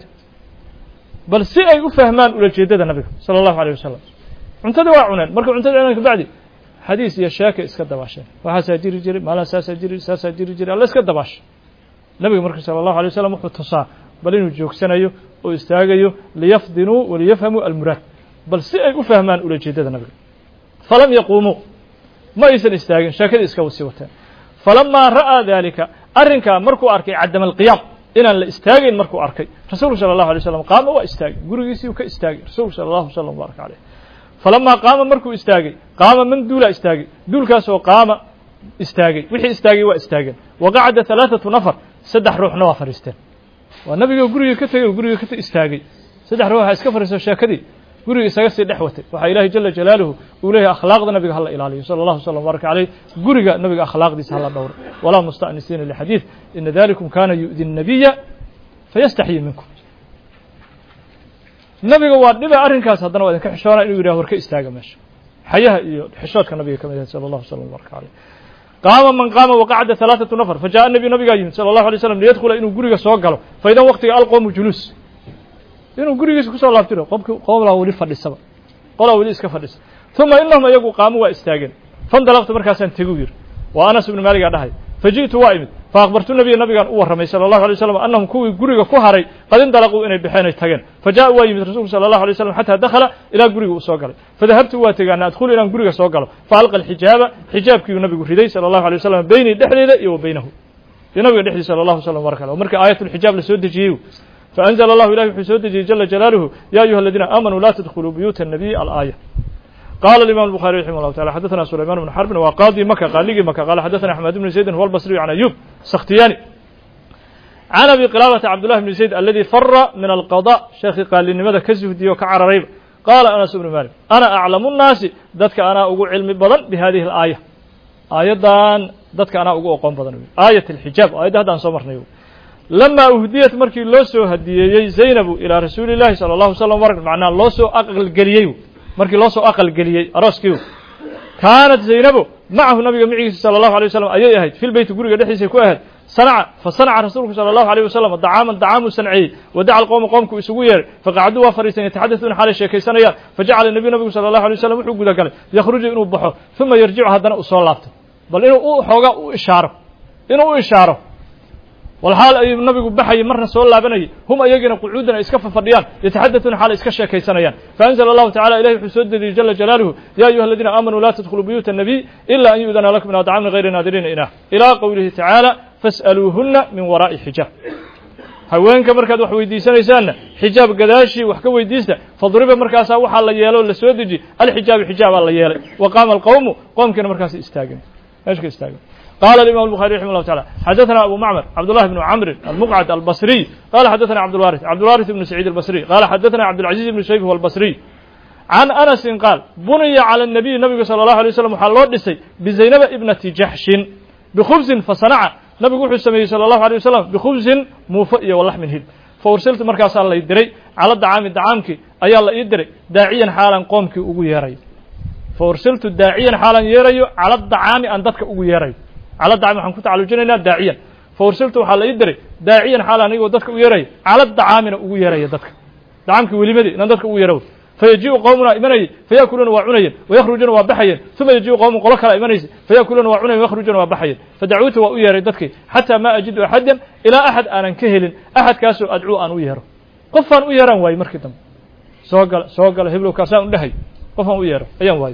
بل سيئي فهمان أولا جيدة النبي صلى الله عليه وسلم cuntada waa cuneen marka cuntada cuneen ka bacdi xadiis iyo sheeko iska dabaasheen waxa jiri jiray mala saasa jiri jiray alla iska dabaash nabiga markii sallallahu alayhi wasallam wuxuu tusaa bal inuu joogsanayo oo istaagayo liyafdinu wa liyafhamu almurad bal si ay u fahmaan ulajeedada nabiga falam yaqumu ma aysan istaagin sheekada iska wasi wataan falamma ra'a dalika arrinka markuu arkay cadam alqiyam inaan la istaagin markuu arkay rasuulka sallallahu alayhi wasallam qaama waa istaagay gurigiisii ka istaagay rasuulka sallallahu alayhi wasallam baraka alayhi فلما قام مركو استاغي قام من دولا استاغي دول كاسو قام استاغي وحي استاغي واستاغن وقعد 3 نفر سدح روح نوا فريستين والنبي غوري كتغي غوري كت استاغي سدح روح اسك فريسو شاكدي غوري اسغا سي دحوتay waxa ilaahay jalla jalaaluhu uu leeyahay akhlaaqda nabiga hal ilaaliyo sallallahu alayhi wasallam baraka alayhi guriga nabiga akhlaaqdiisa hal dhowr wala musta'nisiin li hadith in dhalikum kana yu'dhi an-nabiyya fayastahi minkum nabiga waa dhiba arrinkaas haddana waa idinka xishoonaa inuu yidhaha warka istaaga meesha xayaha iyo xishoodka nabiga ka mid yahay sala allahu sallam baraka caleyh qaama man qaama waqacada 3 nafar fajaءa nabiyu nabigaa yimid sala allahu alay slam liyadkhula inuu guriga soo galo faidan waqtiga alqowmu juluus inuu gurigiisa kusoo laabtiro qowmlaa weli fadhisaba qolaa weli iska fadhisa uma inahum iyagu qaamu waa istaageen fandalaqtu markaasaan tegu yiri waa anas ibnu maaligaa dhahay faji'tu waa imid فأخبرت النبي ورمي صلى الله عليه وسلم أنهم كوي قريقا كهري قد اندلقوا إني بحيني تغين فجاء وايم الرسول صلى الله عليه وسلم حتى دخل إلى قريقا سوقل فذهبت واتقى أن أدخل إلى قريقا سوقل فألقى الحجاب حجاب كي النبي قريدي صلى الله عليه وسلم بيني دحلي وبينه النبي دحلي صلى الله عليه وسلم ورك له ومرك آية الحجاب لسود جيو فأنزل الله إلهي حسود جل جلاله يا أيها الذين آمنوا لا تدخلوا بيوت النبي الآية. قال الإمام البخاري رحمه الله تعالى حدثنا سليمان بن حرب وقاضي مكة قال لي مكة قال حدثنا أحمد بن زيد هو البصري عن أيوب سختياني عن أبي قلابة عبد الله بن زيد الذي فر من القضاء شيخي قال لي لماذا كزه ديو كعر ريب قال أنس بن مالك أنا أعلم الناس ذاتك أنا أقول علم بدن بهذه الآية آيدان ذاتك أنا أقول أقوم بدن آية الحجاب آية هذا صمرنا لما أهديت مركي لوسو هدية زينب إلى رسول الله صلى الله عليه وسلم معناه لوسو أقل قليو مركي لوسو أقل قليي أراسكيو كانت زينب معه النبي معي صلى الله عليه وسلم أي أهد في البيت يقول قد حيسي كأهد فصنع رسولك صلى الله عليه وسلم دعام صنعي ودعا القوم قومك يسوير فقعدوا وفريسين يتحدثون حال الشيخ سنيا فجعل النبي صلى الله عليه وسلم وحق ذلك يخرج إنه بحه ثم يرجع هذا أصول لابته بل إنه حوغا إشارة والحال أي النبي بحي مرة سؤال لابني هم يجينا قعودنا إسكف فرديان يتحدثون حال إسكشة كيسانيان فأنزل الله تعالى إليه حسود جل جلاله يا أيها الذين آمنوا لا تدخلوا بيوت النبي إلا أن يؤذن لكم من طعام غير ناظرين إناه إلى قوله تعالى فاسألوهن من وراء حجاب haweenka markaad wax weydiisanaysaan xijaab gadaashi wax ka weydiista fadriba markaas waxa la yeelo la soo deji al xijaab la yeelay waqama al qawm qawmkina markaas istaageen ايش istaageen قال الإمام البخاري رحمه الله تعالى حدثنا أبو معمر عبد الله بن عمرو المقعد البصري قال حدثنا عبد الوارث بن سعيد البصري قال حدثنا عبد العزيز بن شيبة والبصري عن أنس قال بني على النبي صلى الله عليه وسلم حلو دسي بزينب ابنة جحش بخبز فصنع نبي وحو سمي صلى الله عليه وسلم بخبز موفئ ولحم هيل فورسلت مركاس الله يدري على دعامك أي الله يدري داعيا حالا قومك ugu yeeray فورسلت داعيا حالا yeerayo على الدعام أن dadka ugu yeeray على الدعام waxaan ku tacalujinayna daaciyan فورسلت waxa la yidray daaciyan xaal aniga dadka u yeeray على الدعام ugu yeeray dadka دعامki walimadii in dadka ugu yeeray فيجيء قومنا إيماني فيأكلون وعنين ويخرجون وبحين ثم يجيء قوم قلك لا إيماني فيأكلون وعنين ويخرجون وبحين فدعوت وأير دتك حتى ما أجد أحدا إلى أحد أنا كهل أحد كاسو أدعو أن أيره قفا أيرا واي مركتم سوقل هبلو كاسان دهي قفا أيره أيام واي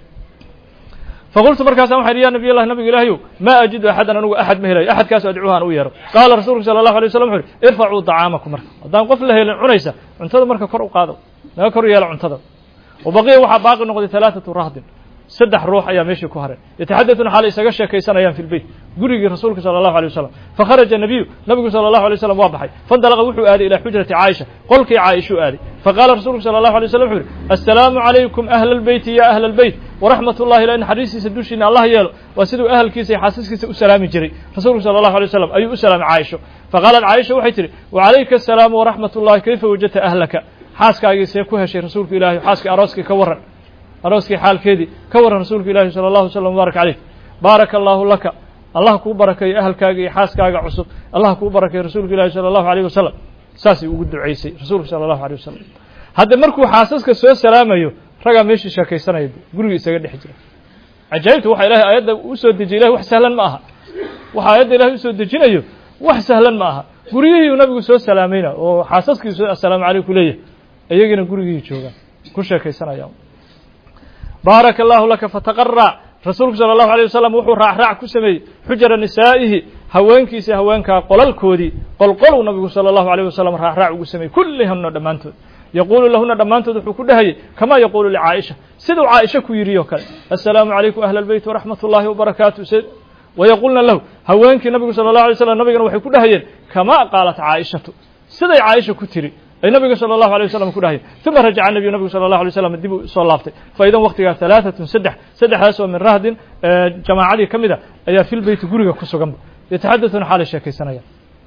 فقلت مركز أمحر يا نبي الله نبي إلهي ما أجد أحدا أن أحد مهلي أحد كاسو أدعوها أن أيره قال رسول صلى الله عليه وسلم ارفعوا طعامكم مركز دام قفل له عنيسة انتظر مركز فرق قادم لا كرو يلا عنتظر وبقي وحا باقي نقضي 3 رهد 3 روح أيام ماشي كهرين يتحدثون حال إسقاش كيسان أيام في البيت قري رسولك صلى الله عليه وسلم فخرج النبي صلى الله عليه وسلم واضحي فانطلق وحو آلي إلى حجرة عائشة قلك عائشة آلي فقال رسولك صلى الله عليه وسلم السلام عليكم أهل البيت يا أهل البيت ورحمة الله لأن حديثي سدوشين الله يالو وسدوا أهل كيسي حاسس كيسي أسلام جري رسولك صلى الله عليه وسلم أي أسلام عائشة فقالت عائشة وحيتري وعليك السلام ورحمة الله كيف وجدت أهلك xaaskaagii see ku heshay rasuulka ilaahay xaaskii arooskii xaalkeedii ka waran rasuulka ilaahay sallallahu alayhi wasallam barak alayh barakallahu laka allah ku barakeeyo ahalkaaga iyo xaaskaaga cusub allah ku barakeeyo rasuulka ilaahay sallallahu alayhi wasallam saasi ugu duceysay rasuulka sallallahu alayhi wasallam hadda markuu xaasaska soo salaamayo raga meeshii sheekaysanayay guriga isaga dhex jira ajaayibtu waxa ilaahay aayada u soo dejiyay ilaahay wax sahlan ma aha waxa aayada ilaahay u soo dejinayo wax sahlan ma aha gurigii nabigu soo salaamayna oo xaasaskiisu assalaamu alaykum leeyahay ayagina gurigii joogan ku sheekaysanayaan barakallahu laka fataqarra rasuulku sallallahu alayhi wasallam wuxuu raac ku sameeyay xujra nisaa'ihi haweenkiisa haweenka qolalkoodii qolqolu nabigu sallallahu alayhi wasallam raac ugu sameeyay kullihana dhamaantood yaqulu lahuna dhamaantood wuxuu ku dhahay kama yaqulu li Aisha sidoo Aisha ku yiriyo kale assalaamu alaykum ahla albayt wa rahmatullahi wa barakatuh ويقولنا له هوانك النبي صلى الله عليه وسلم نبينا وحي كدهين كما قالت عائشة سيدي عائشة كتري أي نبي صلى الله عليه وسلم كدهين ثم رجع النبي صلى الله عليه وسلم الدب صلافته فإذا وقتها 3 سدح أسوأ من رهد جماعة كمدة أي في البيت قرية كسو جنب يتحدثون حال الشيخ سنيا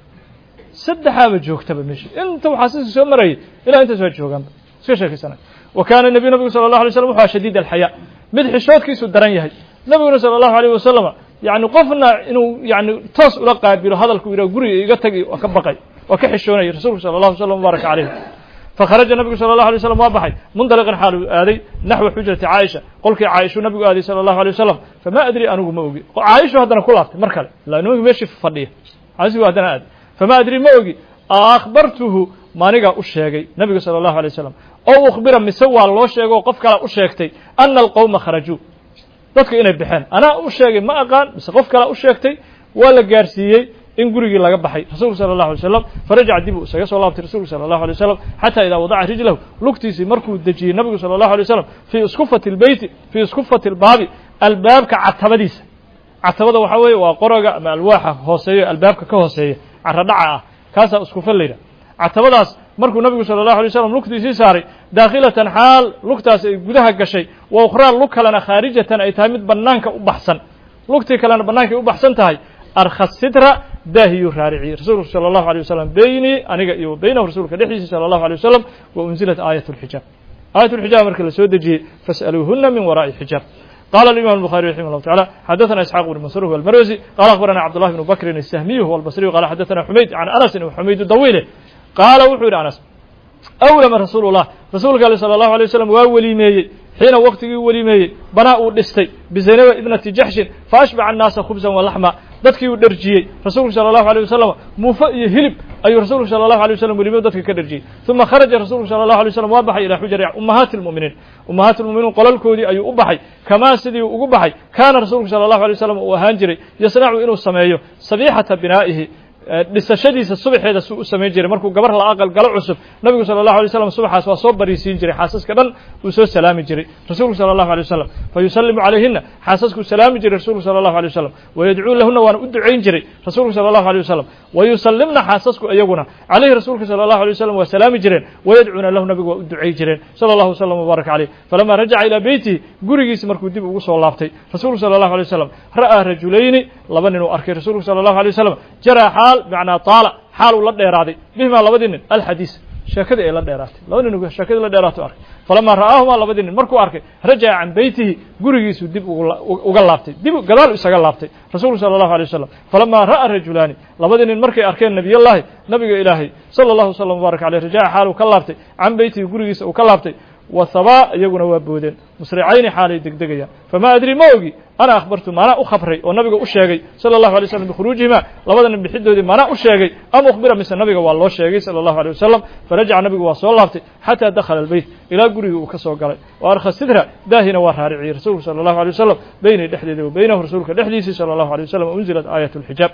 سدح هذا جوك تبى مشي أنت وحاسس سو مري إلى أنت سويت شو جنب سو شيخ سنيا وكان النبي صلى الله عليه وسلم شديد الحياء مدح شوت كيسو درنيه النبي صلى الله عليه وسلم يعني قفنا إنه يعني تص ولا قابل هذا الكبير قري يقتقي وكبقي وكحشوني رسول صلى الله عليه وسلم وبارك عليه فخرج النبي صلى الله عليه وسلم واضحي منطلقا حاله هذه نحو حجرة عائشة قلت عائشة النبي هذه صلى الله عليه وسلم فما أدري أنا ما أوجي عائشة هذا كلها مركل لأنه ماشي في فضيه عايز هذا أدري فما أدري ما أوجي أخبرته ما نجا أشياء النبي صلى الله عليه وسلم أو أخبر مسوى الله شيء وقف كلا أشياء أن القوم خرجوا dadka inay bixeen ana u sheegay ma aqaan mise qof kale u sheegtay waa la gaarsiiyay إن قرقي لقى بحي رسول صلى الله عليه وسلم فرجع ديبو سيسو الله رسول صلى الله عليه وسلم حتى إذا وضع رجله لكتيسي مركو الدجي النبي صلى الله عليه وسلم في اسكفة البيت في اسكفة الباب الباب كعتبديس عتبده وحوي وقرق مع الواحة هوسية الباب كهوسية عردعة كاسا اسكفة الليلة عتبداس مركو النبي صلى الله عليه وسلم لكتيسي ساري داخلة حال لكتاس قدها كشي وأخرى لك لنا خارجة أي تامد بنانك أبحسن لكتي كلنا بنانك أبحسن تهي أرخى السترة داهي رارعي رسول صلى الله عليه وسلم بيني أنا بينه رسولك دحيس صلى الله عليه وسلم وأنزلت آية الحجاب آية الحجاب مركز السودجي فاسألوهن من وراء الحجاب قال الإمام البخاري رحمه الله تعالى حدثنا إسحاق بن منصور والمروزي قال أخبرنا عبد الله بن بكر السهمي هو البصري قال حدثنا حميد عن أنس وحميد الطويل قال وحور أنس أولما رسول الله صلى الله عليه وسلم ووليمي حين وقت وليمي بناء دستي بزينب ابنة جحش فأشبع الناس خبزا ولحما dadkii uu dharjiyay rasuulku sallallahu alayhi wasallam muufa iyo hilib ayuu rasuulku sallallahu alayhi wasallam waliba dadka ka dharjiyay thumma kharaja rasuulku sallallahu alayhi wasallam waa baxay ila xujra ummahatil mu'miniin qolalkoodii ayuu u baxay kama sidii ugu baxay kaana rasuulku sallallahu alayhi wasallam uu ahaan jiray yasna'u inuu sameeyo sabihata binaa'ihi dhisashadiisa subaxeeda suu u sameyn jiray markuu gabar la aqal galo cusub nabigu sallallahu alayhi wasallam subaxaas waa soo bariisiin jiray xaasaska dhan uu soo salaami jiray rasuulku sallallahu alayhi wasallam fayusallimu alayhinna xaasasku salaami jiray rasuulku sallallahu alayhi wasallam wayad'u lahunna wa ud'ayn jiray rasuulku sallallahu alayhi wasallam wayusallimna xaasasku ayaguna alayhi rasuulku sallallahu alayhi wasallam wa salaami jireen wayad'una lahu nabigu wa ud'ay jireen sallallahu alayhi wasallam barak alayhi falama raja'a ila bayti gurigiisa markuu dib ugu soo laabtay rasuulku sallallahu alayhi wasallam ra'a rajulayni laba nin uu arkay rasuulku sallallahu alayhi wasallam jaraha معنى طالع حال ولا ديرادي بهما لبدين الحديث شاكده إلى ديرات لبدين شاكده إلى ديرات أرك فلما رآهما لبدين مركو أرك رجع عن بيته جرجيس ودب وقلابتي دب قدال وسقلابتي رسول صلى الله عليه وسلم فلما رأى الرجلان لبدين مركي أركين نبي الله نبي إلهي صلى الله وسلم وبارك عليه رجع حال وكلابتي عن بيته جرجيس وكلابتي والثباء يجون وابودين مسرعين حالي دقدقيا فما أدري ما أوجي أنا أخبرت ما أنا أخبري والنبي أشجعي صلى الله عليه وسلم بخروجهما لبدن بحده ما أنا أشجعي أم أخبر مثل النبي والله أشجعي صلى الله عليه وسلم فرجع النبي وصلى الله حتى دخل البيت إلى قريه وكسر قال وأرخى سترة داهنا وهارعي رسول صلى الله عليه وسلم بين الحديث وبينه رسولك الحديث صلى الله عليه وسلم أنزلت آية الحجاب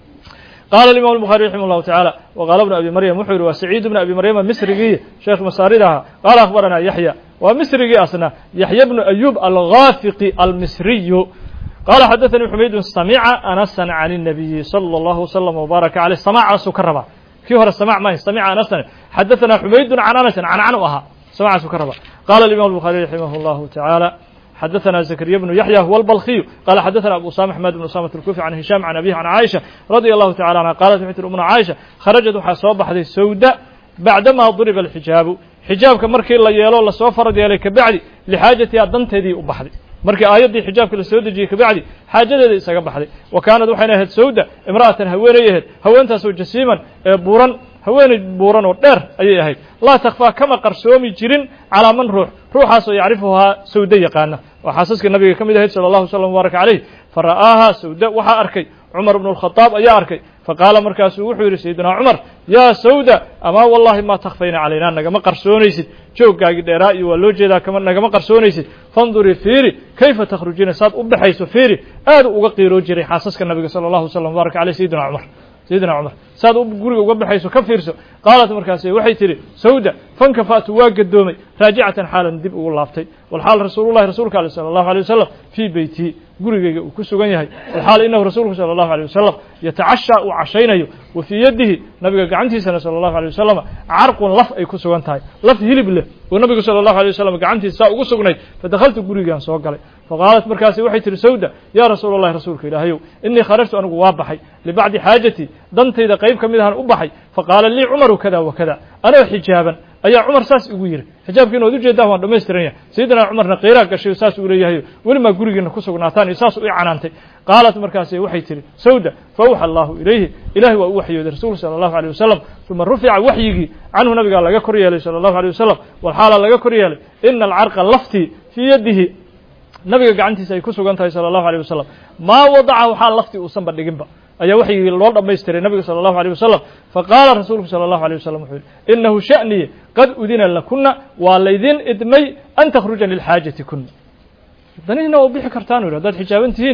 قال الإمام البخاري رحمه الله تعالى وقال ابن أبي مريم محور وسعيد بن أبي مريم مصري شيخ مصاردها قال أخبرنا يحيى ومصري أصلا يحيى بن أيوب الغافقي المصري قال حدثني حميد سمع أنسا عن النبي صلى الله وسلم وبارك عليه سمع سكربا كيف السماع ما سمع أنسا حدثنا حميد عن أنس عن عنوها سمع سكربا قال الإمام البخاري رحمه الله تعالى حدثنا زكريا بن يحيى هو البلخي قال حدثنا أبو أسامة أحمد بن أسامة الكوفي عن هشام عن أبيه عن عائشة رضي الله تعالى عنها قالت سمعت أمنا عائشة خرجت حصاب حديث سوداء بعدما ضرب الحجاب حجاب كمركي الله يلو الله سوفر ديالك بعد لحاجتي أدنت هذه أبحدي markii aayadii xijaabka la soo dejiyay kabacdi xaajadeeda isaga baxday wakaanad waxayna ahayd sawda imra'atan haweenayahed haweentaas oo jasiiman ee buuran haweenay buuran oo dheer ayay ahayd laa takhfaa kama qarsoomi jirin calaa man ruuxaas oo yacrifuhaa sawda yaqaana waa xaasaska nabiga ka mid ahayd sala allahu wasallam mubaaraka calayh fara'aahaa sawda waxaa arkay cumar bnu alkhadaab ayaa arkay faqaala markaasuu wuxuu yidhi sayidina cumar yaa sawda amaa wallahi maa takhfayna calaynaa nagama qarsoonaysid jooggaagii dheeraa iyo waa loo jeedaa kama nagama qarsoonaysid fandurii fiiri kayfa takhrujina saad u baxayso fiiri aad uga qiiroo jiray xaasaska nabiga sala allahu wasallam mubaaraka caleyh sayidina cumar saad guriga uga baxayso ka fiirso qaalat markaasi waxay tidhi sawda fankafa'tu waa gadoomay raajicatan xaalan dib ugu laabtay walxaal rasuulullahi rasuulka ale sala allahu alay wasalam fii beytii gurigayga uu ku sugan yahay walxaal inahu rasuulku sala allahu alay wasalam yatacashaa uu cashaynayo wa fii yadihi nabiga gacantiisana sala allahu alay wasalam carqun laf ay ku sugan tahay laf hilib leh oo nabigu sala allahu alay wasalam gacantiisa saa ugu sugnayd fadakhaltu gurigaan soo galay faqaalat markaasi waxay tihi sawda yaa rasuula allahi rasuulka ilaahayow inii kharajtu anigu waa baxay libacdi xaajatii dantayda qayb ka mid ahaan u baxay faqaala lii cumaru kada wa kada anoo xijaaban ayaa cumar saas igu yidhi xijaabkiina waad ujeedaan waan dhammaystiran yahay sayidina cumarna qiiraa gashay saas uu leeyahayo weli maa gurigiina ku sugnaataan iyo saas u i canaantay qaalat markaasi waxay tihi sawda fawxa allahu ilayhi ilahi waa u waxyooday rasuulku sala allahu alيh wasalam uma rufica waxyigii canhu nabigaa laga kor yeelay sala allahu alيh wasalam walxaala laga kor yeelay ina alcarqa laftii fii yadihi nabiga gacantiisa ay ku sugan tahay sala allahu alيh wasalam maa wadaca waxaa laftii uusanba dhiginba ayaa waxyigii loo dhammaystiray nabiga sala allahu alيh wasalam faqaala rasuulku sala allahu alيh wasalam wuxuu yihi inahu sha'niye qad udina lakuna waa laydin idmay an takhruja lilxaajati kuna danihiina waa u bixi kartaan u yidhi haddaad xijaaban tihiin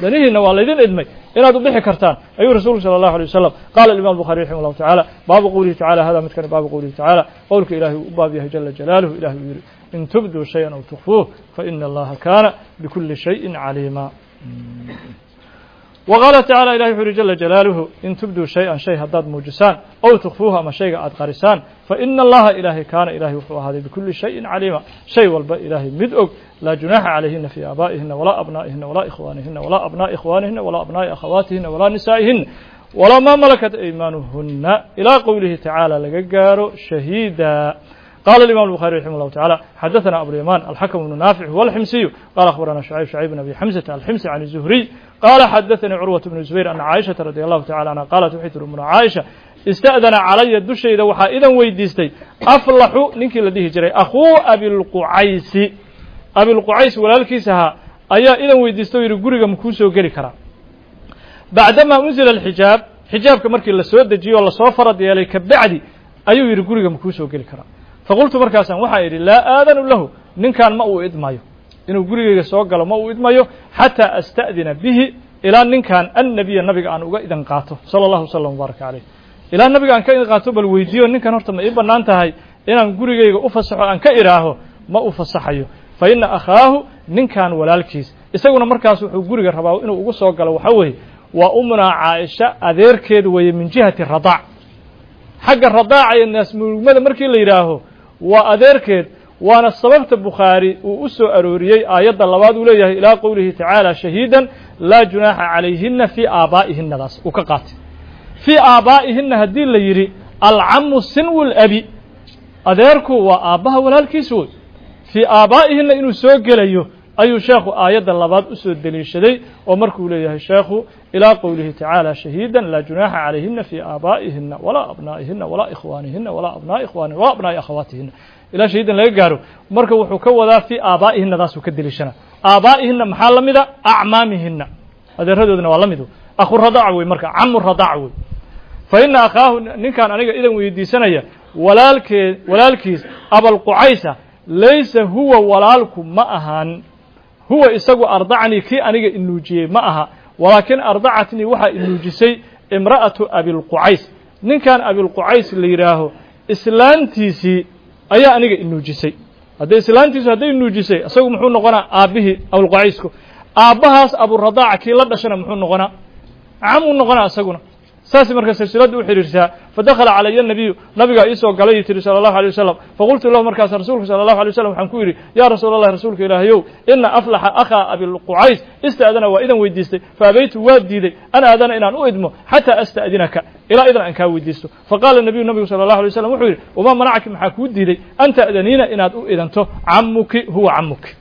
danihiina waa laydin idmay inaad u bixi kartaan ayuu rasuulku sala allahu alay wasalam qaala imam bukhari raximah allahu tacaala baabu qowlihi tacala hada midkani baabu qowlihi tacaala qowlka ilahay uu u baab yahay jala jalaaluhu ilahay uu yidhi in tubduu shayan aw tukfuuh faina allaha kaana bikuli shayin caliima وqاaل تaعالى ilah وxu uhi جل جaلاaله in تubduu شhayئa شhay haddaad muujisaan ow تkفuuhu ama shayga aad qarisaan faإna الlaha ilahay kaana ilahay wuxuu ahaaday bikuli شhayءi caliima shay walba ilaahay mid og laa جuنaaxa عalayhina fي aaba'ihina walaa abna'ihina walaa ikhwaanihina walaa abnaءi ikhwaanihina walaa abnaءi akhawaatihina walaa nisaaئihina walaa maa malakat أymaanuhuna ilىa qowlihi tacaalى laga gaaro shahiida قال الإمام البخاري رحمه الله تعالى حدثنا أبو اليمان الحكم بن نافع هو الحمصي قال أخبرنا شعيب بن أبي حمزة الحمصي عن الزهري قال حدثني عروة بن الزبير أن عائشة رضي الله تعالى عنها قالت وحيت من عائشة استأذن علي الدشيد وحا إذا ويديستي أفلح نينكي لديه جري أخو أبي القعيس ولالكيسها أيا إذا ويديستي يرقرق مكوسو قري كرا بعدما أنزل الحجاب حجاب كمركي لسود جي والله صوفرد يلي كبعدي أيو يرقرق مكوسو قري كرا faqultu markaasaan waxaa idhi laa aadanu lahu ninkan ma uu idmayo inuu gurigayga soo galo ma uu idmayo xataa asta'dina bihi ilaa ninkan annabiya nabiga aan uga idan qaato sala allahu wasalam wbaaraka caleyh ilaa nabiga aan ka idan qaato bal weydiiyo ninkan horta ma ii bannaan tahay inaan gurigayga u fasaxo aan ka idhaaho ma u fasaxayo fa ina akhaahu ninkan walaalkiis isaguna markaas wuxuu guriga rabaa inuu ugu soo galo waxa weeye waa umunaa caaisha adeerkeed weeye min jihati radaac xagga radaaca iyo naasmulugmada markii la yidhaaho waa adeerkeed waana sababta bukhaari uu u soo arooriyey aayadda labaad uu leeyahay ilaa qowlihi tacaala shahiidan laa junaaxa calayhina fii aabaa'ihinadaas uu ka qaatay fii aabaa'ihina haddii la yidhi alcamu sinwu labi adeerku waa aabbaha walaalkiis wey fii aabaa'ihina inuu soo gelayo ayuu sheekhu aayadda labaad u soo deliishaday oo markuu leeyahay sheekhu ilaa qowlihi tacaala shahiidan laa junaaxa calayhina fii aabaa'ihina walaa abnaa'ihina walaa ikhwaanihina walaa abnaa'i ikhwaanihina walaa abnaa'i akhawaatihina ilaa shahiidan laga gaaro marka wuxuu ka wadaa fii aabaa'ihinadaasuu ka deliishana aabaa'ihina maxaa la mida acmaamihina adeeradoodana waa la mid akhu radaaca wey marka camu radaaca wey fa ina akhaahu ninkaan aniga idan weydiisanaya walaalkiis abalqucaysa laysa huwa walaalku ma ahaan huwa isagu ardacnii kii aniga inuujiyey ma aha walaakin ardacatnii waxaa inuujisay imra'atu abilqucays ninkan abilqucays la yidhaaho islaantiisii ayaa aniga inuujisay islaantiisu hadday inuujisay isagu muxuu noqonaa aabbihii abilqucaysku aabbahaas aburadaaca kii la dhashana muxuu noqonaa camuu noqonaa isaguna saas marka silsiladda u xidhiirsaa fadakhala calaya nabiyu nabigaa iisoo galay ii tihi sala allahu alay wasalam faqultu lahu markaas rasuulku sala allahu alay wasalam waxaan ku yidhi yaa rasuula allahi rasuulka ilaahayow ina aflaxa akhaa abilqucays ista'dana waa idan weydiistay faabaytu waa diiday an aadana inaan u idmo xataa asta'dinaka ilaa idan aan kaa weydiisto faqaala nabigu sala allahu alay wasalam wuxuu yidhi wamaa manacaki maxaa kuu diiday an ta'daniina inaad u idanto camuki huwa camuki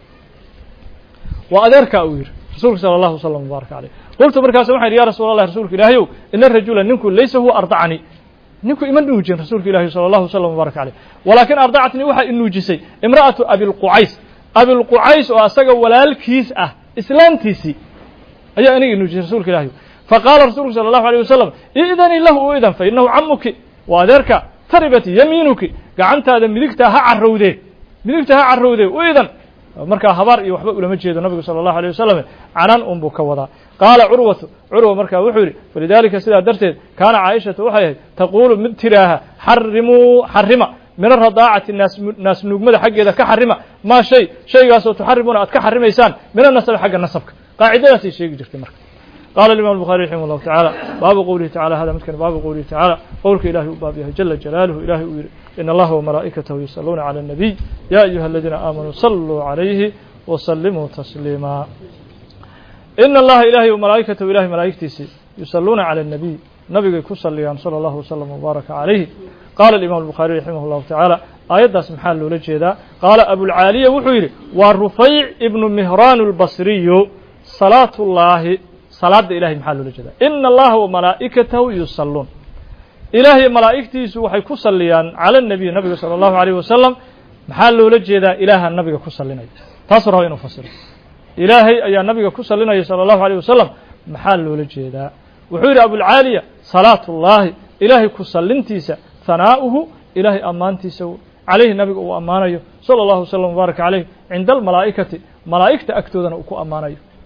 waa adeerkaa uu yidhi rasuulku sala allahu wasalam wbaaraka caleyh qultu markaas waxaan yidhi ya rasuul allah rasuulka ilaahayow ina rajula ninku laysa huwa ardacanii ninku ima nuujin rasuulka ilahi sala allahu wasalam wbaaraka caleyh walaakin ardacatnii waxaa inuujisay imra'atu abilqucays oo asaga walaalkiis ah islaantiisii ayaa aniga inuujisay rasuulka ilahiy faqaala rasuulku sala allahu alayh wasalam i'danii lahu u idan fa inahu camuki waa adeerka taribat yamiinuki gacantaada midigta ha carowdee u idan markaa habaar iyo waxba ulama jeedo nabigu sala allahu alيyه wasalam canaan un buu ka wadaa qaala curwa markaa wuxuu yidhi falidaalika sidaa darteed kaana caaishatu waxay ahayd taquulu mid tiraaha xarima min aradaacati naasnuugmada xaggeeda ka xarima maa shaygaasoo tuxarimuuna aad ka xarimaysaan min anasabi xagga nasabka qaacidadaasay sheegi jirtay marka قال الإمام البخاري رحمه الله تعالى باب قوله تعالى هذا مثل باب قوله تعالى قولك إلهي وبابه جل جلاله إلهي إن الله وملائكته يصلون على النبي يا أيها الذين آمنوا صلوا عليه وسلموا تسليما إن الله إلهي وملائكته إلهي ملائكته يصلون على النبي نبي كسليان صلى الله وسلم وبارك عليه قال الإمام البخاري رحمه الله تعالى آيات سبحان الله لجيدا قال أبو العالية وحيري والرفيع ابن مهران البصري صلاة الله salaada ilahay maxaa loola jeedaa ina allaha wamalaa'ikatahu yusalluun ilaahay malaa'igtiisu waxay ku salliyaan cala nabiy nabiga sala allahu alayh wasalam maxaa loola jeedaa ilaaha nabiga ku sallinaya taasuu raba inuu fasiro ilaahay ayaa nabiga ku sallinaya sala allahu alayh wasalam maxaa loola jeedaa wuxuu yidhi abulcaaliya salaatu ullaahi ilaahay ku sallintiisa hanaa'uhu ilaahay ammaantiisa calayhi nabiga uu ammaanayo sala allahu wasalam wbaaraka caleyh cinda almalaa'ikati malaa'igta agtoodana uu ku ammaanayo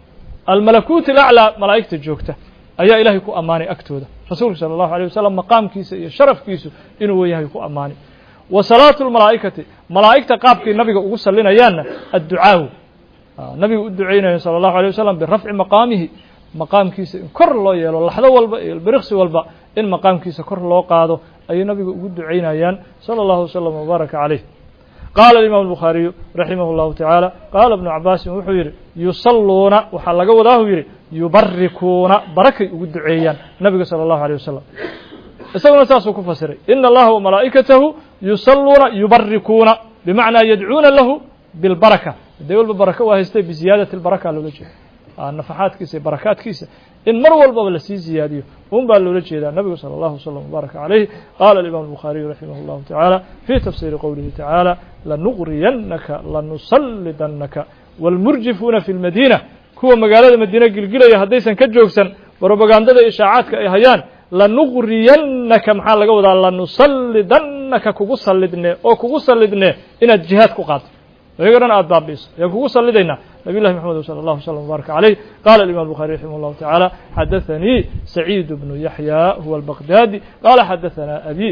almalakuut alaclaa malaa'igta joogta ayaa ilaahay ku ammaanay agtooda rasuulka sala allahu alayh wasalam maqaamkiisa iyo sharafkiisu inuu yahay ku ammaanay wa salaatu lmalaa'ikati malaa'igta qaabkay nabiga ugu salinayaanna adducaahu nabiga u ducaynayo sala allahu alay wasalam birafci maqaamihi maqaamkiisa in kor loo yeelo laxdo walba iyo biriqsi walba in maqaamkiisa kor loo qaado ayay nabiga ugu ducaynayaan sala allahu wasalam wabaaraka calayh qaala alimaam albukhaariyu raximah llahu tacaala qaala ibnu cabaasin wuxuu yidhi yusalluuna waxaa laga wadaahu yidhi yubarikuuna barakay ugu duceeyaan nabiga sala allahu alيh wasalam isaguna saasuu ku fasiray ina allaha wamalaa'ikatahu yusalluuna yubarikuuna bimacnaa yadcuuna lahu bilbaraka hadee walba baraka waa haystay biziyaadati lbaraka loola jeeda nafaxaadkiisa iyo barakaadkiisa in mar walbaba lasii ziyaadiyo un baa loola jeedaa nabigu salى اllahu wslam wbaaraka calayh qaala alimaam الbukhaariyu raximah اllahu tacaala fii tafsiiri qowlihi tacaala lanuqriyanaka lanusallidannaka wاlmurjifuuna fi اlmadiina kuwa magaalada madiine gilgilaya haddaysan ka joogsan brobagandada ishaacaadka ay hayaan lanuqriyannaka maxaa laga wadaa lanusallidannaka kugu sallidne oo kugu sallidne inaad jihaad ku qaadto iyagana aad baabi'iso ayaan kugu sallidaynaa nabiy llahi maxamed salى اllahu wslam wbaaraka calayh qala alimam الbukhari raximah اllahu tacaala xadaثanii saciid bnu yaxya huwa albaqdaadi qala xadaثana abi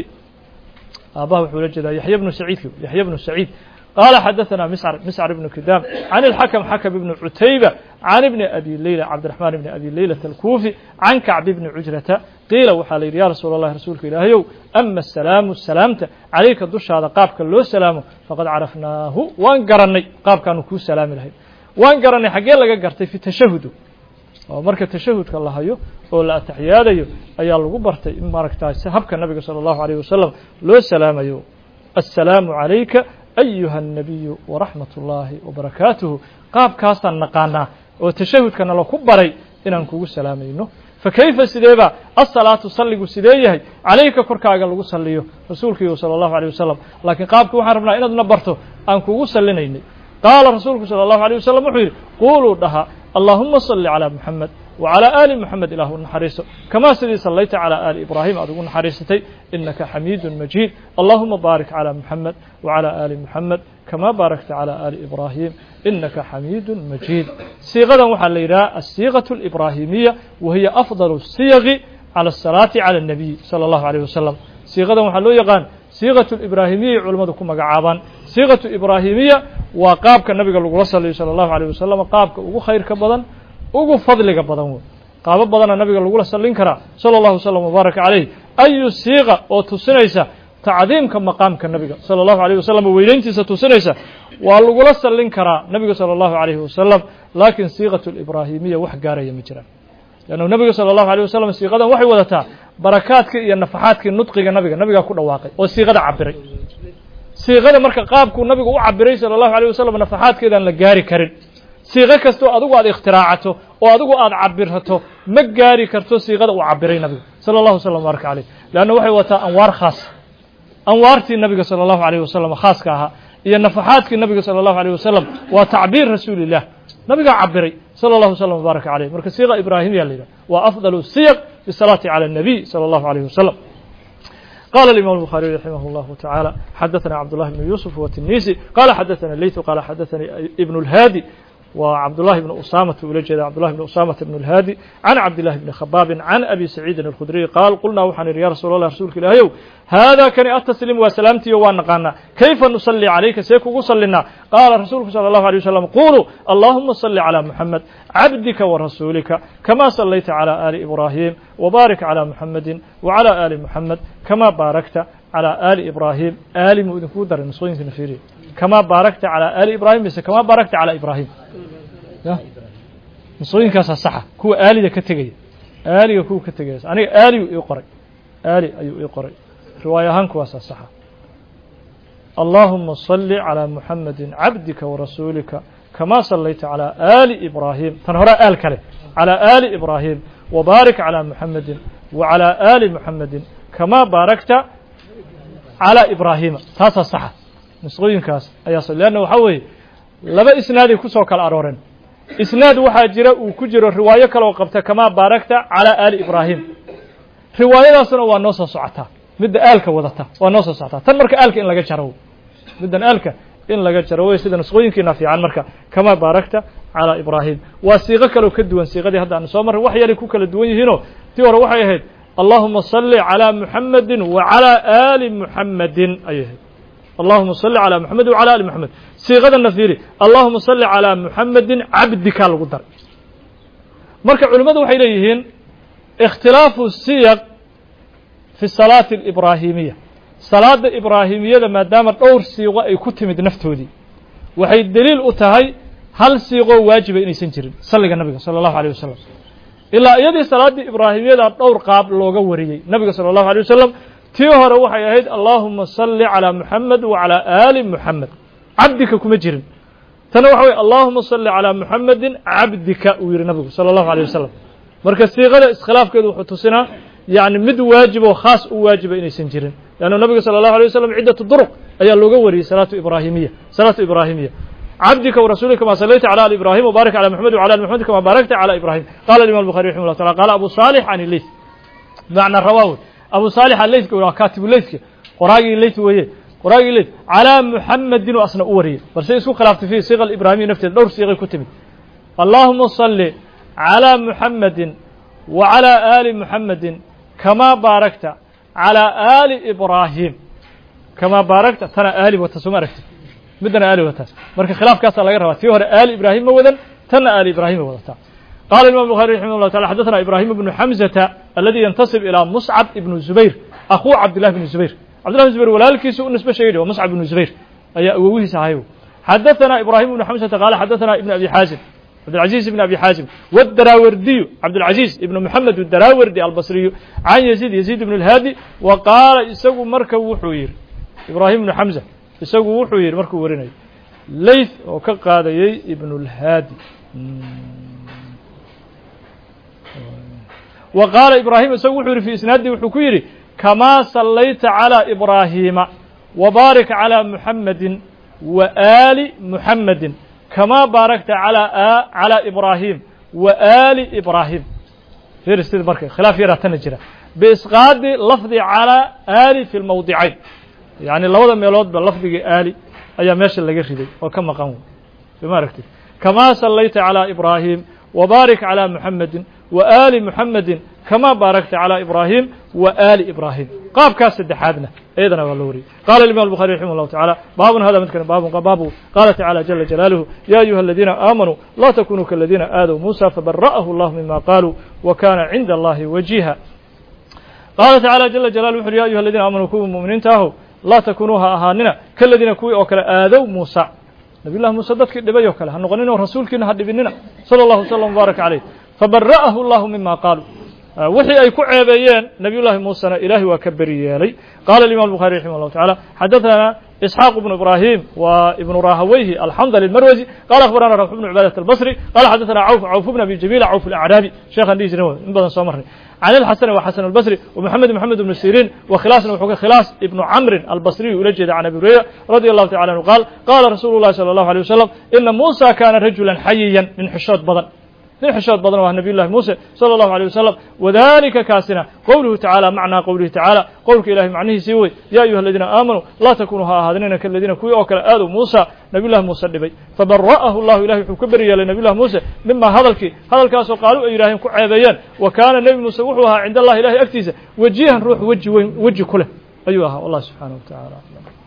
aabaha wuxuu la jeedaa yaxya bnu saciidki yaxya bnu saciid قال xdثna مسcر بن كdاm عن الحكم حكم بن عتيبة عن بن أbي ليلى cبدالرحمن بن أbي ليلة الكوفي عن كعب بن عجرة قيila waxaa la yidhi ya رasuul الlahi rasuulka ilaahayow أma السلاaم سلاamta عalayka dushaada qaabka loo salaamo faqad carafnaahu waan garanay qaabkaanu kuu salaami lahay waan garanay xaggee laga gartay fi تashahud oo marka tashahudka la hayo oo la ataxiyaadayo ayaa lagu bartay in maaragtaa habka nabiga salى الlahu عalيه wasalam loo salaamayo السلaamu عalayka أyuha النabiyu وraxmat اllahi وbarakaatuhu qaabkaasaan naqaanaa oo tashahudkana laku baray inaan kugu salaamayno fakayfa sideeba asalaatu salligu sidee yahay calayka korkaaga lagu saliyo rasuulkiiu salى الlahu عalيه wasalam laakiin qaabka waxaan rabnaa inaadna barto aan kugu salinaynay qaala rasuulku salى الlahu عalيه wasalam wuxuu yidhi quuluu dhaha allahuma صali عalى muxamed وعلى آل محمد ilah u naxariiso كما sidii صalayta عalى آli إبراهيم aad ugu naxariisatay إنaka xميid مجيد اللهuma baaرك عalى محمد وعلى آli محمد كما baaركta عalى آli إبراهيم إنaka xميid مجيد صيiغadan waxaa la yidhaha الصيiغة الإبراهيمية وهiy أفضل الصيغ عalى الصلاaة عalى النبي صلى الله عليه وسلم صيiغadan waxaa loo yaqaan صيiغة الإبراهيمية culamadu ku magacaabaan صيiغة إبراهيمية waa qaabka nabiga lagula saliyo salى الlahu عليه وسلم qaabka ugu khayrka badan ugu fadliga badan wey qaabo badana nabiga lagula salin karaa salى الlahu وsلم وbaaraka عalayh ayu siiqa oo tusinaysa tacdiimka maqaamka nabiga salى الlahu عalيه wasalam weynayntiisa tusinaysa waa lagula salin karaa nabiga salى الlahu عalيه wasalam laakiin siiqaة الإbrahimiya wax gaaraya ma jiraan lannu nabiga salى الlahu عalيه wasalam siiqadan waxay wadataa barakaadkii iyo nafaxaadkii nudqiga nabigaa ku dhawaaqay oo siiqada cabiray siiqada marka qaabkuu nabigu u cabiray salى الlahu عalيه wasalam nafaxaadkeedaan la gaari karin siiqo kastoo adigu aad ikhtiraacto oo adigu aad cabirato ma gaari karto siiqada uu cabiray nabiga salى الlahu وsلم وbaaraka عalيh leanna waxay wataa anwaar khaas anwaartii nabiga salى الlahu عalيه wasalam khaaska ahaa iyo nafaxaadkii nabiga salى الlahu عalيه wasalam waa tacbiir rasuuli الlah nabigaa cabiray salى الlahu وsلم وbaaraka عalيh marka siiqa ibrahimiya la yidhah waa afضل الsiyq bالصalaaةi عalى النabiy salى الlahu عalيه wasalam قال الإمام البخاري رحمه الله تعالى حدثنا عبد الله بن يوسف والتنيسي قال حدثنا الليث قال حدثني ابن الهادي وعبد الله بن أسامة ولجد عبد الله بن أسامة بن الهادي عن عبد الله بن خباب عن أبي سعيد الخدري قال قلنا وحن يا رسول الله رسولك الله هذا كان أتسلم وسلامتي وانقانا كيف نصلي عليك سيكو صلينا قال رسولك صلى الله عليه وسلم قولوا اللهم صل على محمد عبدك ورسولك كما صليت على آل إبراهيم وبارك على محمد وعلى آل محمد كما باركت على آل إبراهيم آل مؤذن نصوين في نفيري كما باركت على آل إبراهيم بس كما باركت على إبراهيم نصوينkaasa saxa kuwa aaliga ka tegaya aaliga kuwa ka tegaysa aniga aaligu ii qoray aali ayuu ii qoray riwaaya ahaan kuwaasa saxa اللهم صل على محمد عبدك ورسولك كما صليت على آل إبراهيم تنهر آل كله على آل إبراهيم وبارك على محمد وعلى آل محمد كما باركت على إبراهيم تاسا صح نصوينkaas ayaa soo leena waxa weeye laba isnaadi ku soo kala arooren isnaad waxaa jira uu ku jiro riwaayo kale oo qabta kama baarakta ala ali ibrahim riwaayadaasna waa noo soo socotaa midda aalka wadata waa noo soo socotaa tan marka aalka in laga jaro middan aalka in laga jaro way sida nusqooyinkiina fiican marka kama baarakta calى ibrahim waa siiqo kale ka duwan siiqadii hadda aan soo maray wax yar ku kala duwan yihiinoo tii hore waxay ahayd allahuma salli calى muxamedi wa calى ali muxamedin ayay ahayd allahuma salli calى muxamed wa calى ali muxamed siiqadana fiiri allahuma salli calى muxamedin cabdika lagu daray marka culimmadu waxay leeyihiin ikhtilaafu siyaq fi salaati alibraahimiya salaada ibraahimiyada maadaama dhowr siiqo ay ku timid naftoodii waxay daliil u tahay hal siiqoo waajiba inaysan jirin salliga nabiga sala allahu alayh wasalam ilaa iyadii salaaddii ibraahimiyada dhowr qaab looga wariyey nabiga sala allahu alay wasalam tii hore waxay ahayd allahuma salli calى muxamed wa calى ali muxamed cabdika kuma jirin tana waxa weye allahuma salli calى muxamedin cabdika uu yihi nabigu sala allahu alayh wasalam marka siiqada iskhilaafkeedu wuxuu tusinaa yani mid waajib oo khaas u waajiba inaysan jirin leanna nabiga sala allahu alay wasalam ciddatu duruq ayaa looga wariyey salaatu ibraahimiya cabdika warasulika kama sallayta calى ali ibrahim wbarik calى muxamed wعalى ali muxamed kama barakta calى ibrahim qala imam الbuخarي raximah llah taala qala abu salix can leyth macna rawahu abu salix aleythka waa kaatibu leythka qoraagii leyth weeye qoraagii leyth calى muxamedin oo asna u wariyey balse isku khilaaftay fi siiqa ibrahimiya nafteeda dhowr siiqay ku timid allahuma salli calى muxamedin wa calى ali muxamedin kama baarakta calى ali ibrahim kama baarakta tana ali wata soo ma aragtid midna ali wata marka khilaafkaas laga rabaa tii hore ali ibrahim ma wadan tana ali ibrahim wadata قال الإمام البخاري رحمه الله تعالى حدثنا إبراهيم بن حمزة الذي ينتسب إلى مصعب بن زبير أخو عبد الله بن زبير عبد الله بن زبير ولالكيس نسبة شيء ومصعب بن زبير أي أويه صحيح حدثنا إبراهيم بن حمزة قال حدثنا ابن أبي حازم عبد العزيز بن أبي حازم والدراوردي عبد العزيز بن محمد الدراوردي البصري عن يزيد بن الهادي وقال يسوي مركب وحوير إبراهيم بن حمزة يسوي وحوير مركب ورني ليث وكقادي ابن الهادي وقال إبراهيم يسوي في إسنادي وحكيري كما صليت على إبراهيم وبارك على محمد وآل محمد كما باركت على إبراهيم وآل إبراهيم في رسالة بركة خلاف يرى تنجرة بإسقاط لفظ على آل في الموضعين يعني لو لم يلود باللفظ آل أي ماشي اللي جري وكم قاموا بما ركتب كما صليت على إبراهيم وبارك على محمد وآل محمد كما باركت على إبراهيم وآل إبراهيم قاب كاس الدحادنا أيضا واللوري قال الإمام البخاري رحمه الله تعالى باب هذا مثل باب قال تعالى جل جلاله يا أيها الذين آمنوا لا تكونوا كالذين آذوا موسى فبرأه الله مما قالوا وكان عند الله وجيها قال تعالى جل جلاله يا أيها الذين آمنوا كونوا مؤمنين تاهوا لا تكونوها أهاننا كالذين كوي أو آذوا موسى نبي الله موسى dadkii dhibay oo kale ha noqonino rasuulkiina ha dhibinina sallallahu alayhi wasallam barak alayh fabarra'ahu Allah mimma qalu wixii ay ku ceebeeyeen nabi allah Musa ilaahi waa ka bariyeelay qala al-imam al-bukhari rahimahullah ta'ala hadathana ishaq ibn ibrahim wa ibn rahawayhi al-hamdali al-marwazi qala akhbarana rafi ibn ubadah al-basri qala hadathana auf ibn abi jamil auf al-a'rabi shaykh andisna in badan soo marnay عن الحسن وحسن البصري ومحمد بن سيرين وخلاصنا وحكى خلاص ابن عمرو البصري ولجد عن ابي هريره رضي الله تعالى عنه قال رسول الله صلى الله عليه وسلم ان موسى كان رجلا حييا من حشود بدن وهو نبي الله موسى صلى الله عليه وسلم وذلك كاسنا قوله تعالى معنى قوله تعالى قولك إلهي معنيه سيوي يا أيها الذين آمنوا لا تكونوا هذين كالذين كوي أوكل آذوا موسى نبي الله موسى لبي فبرأه الله إلهي كبري لنبي الله موسى مما هذا الكاس قالوا إلهي كعبيان وكان النبي موسى وحوها عند الله إلهي أكتيسة وجيها روح وجه كله أيها الله سبحانه وتعالى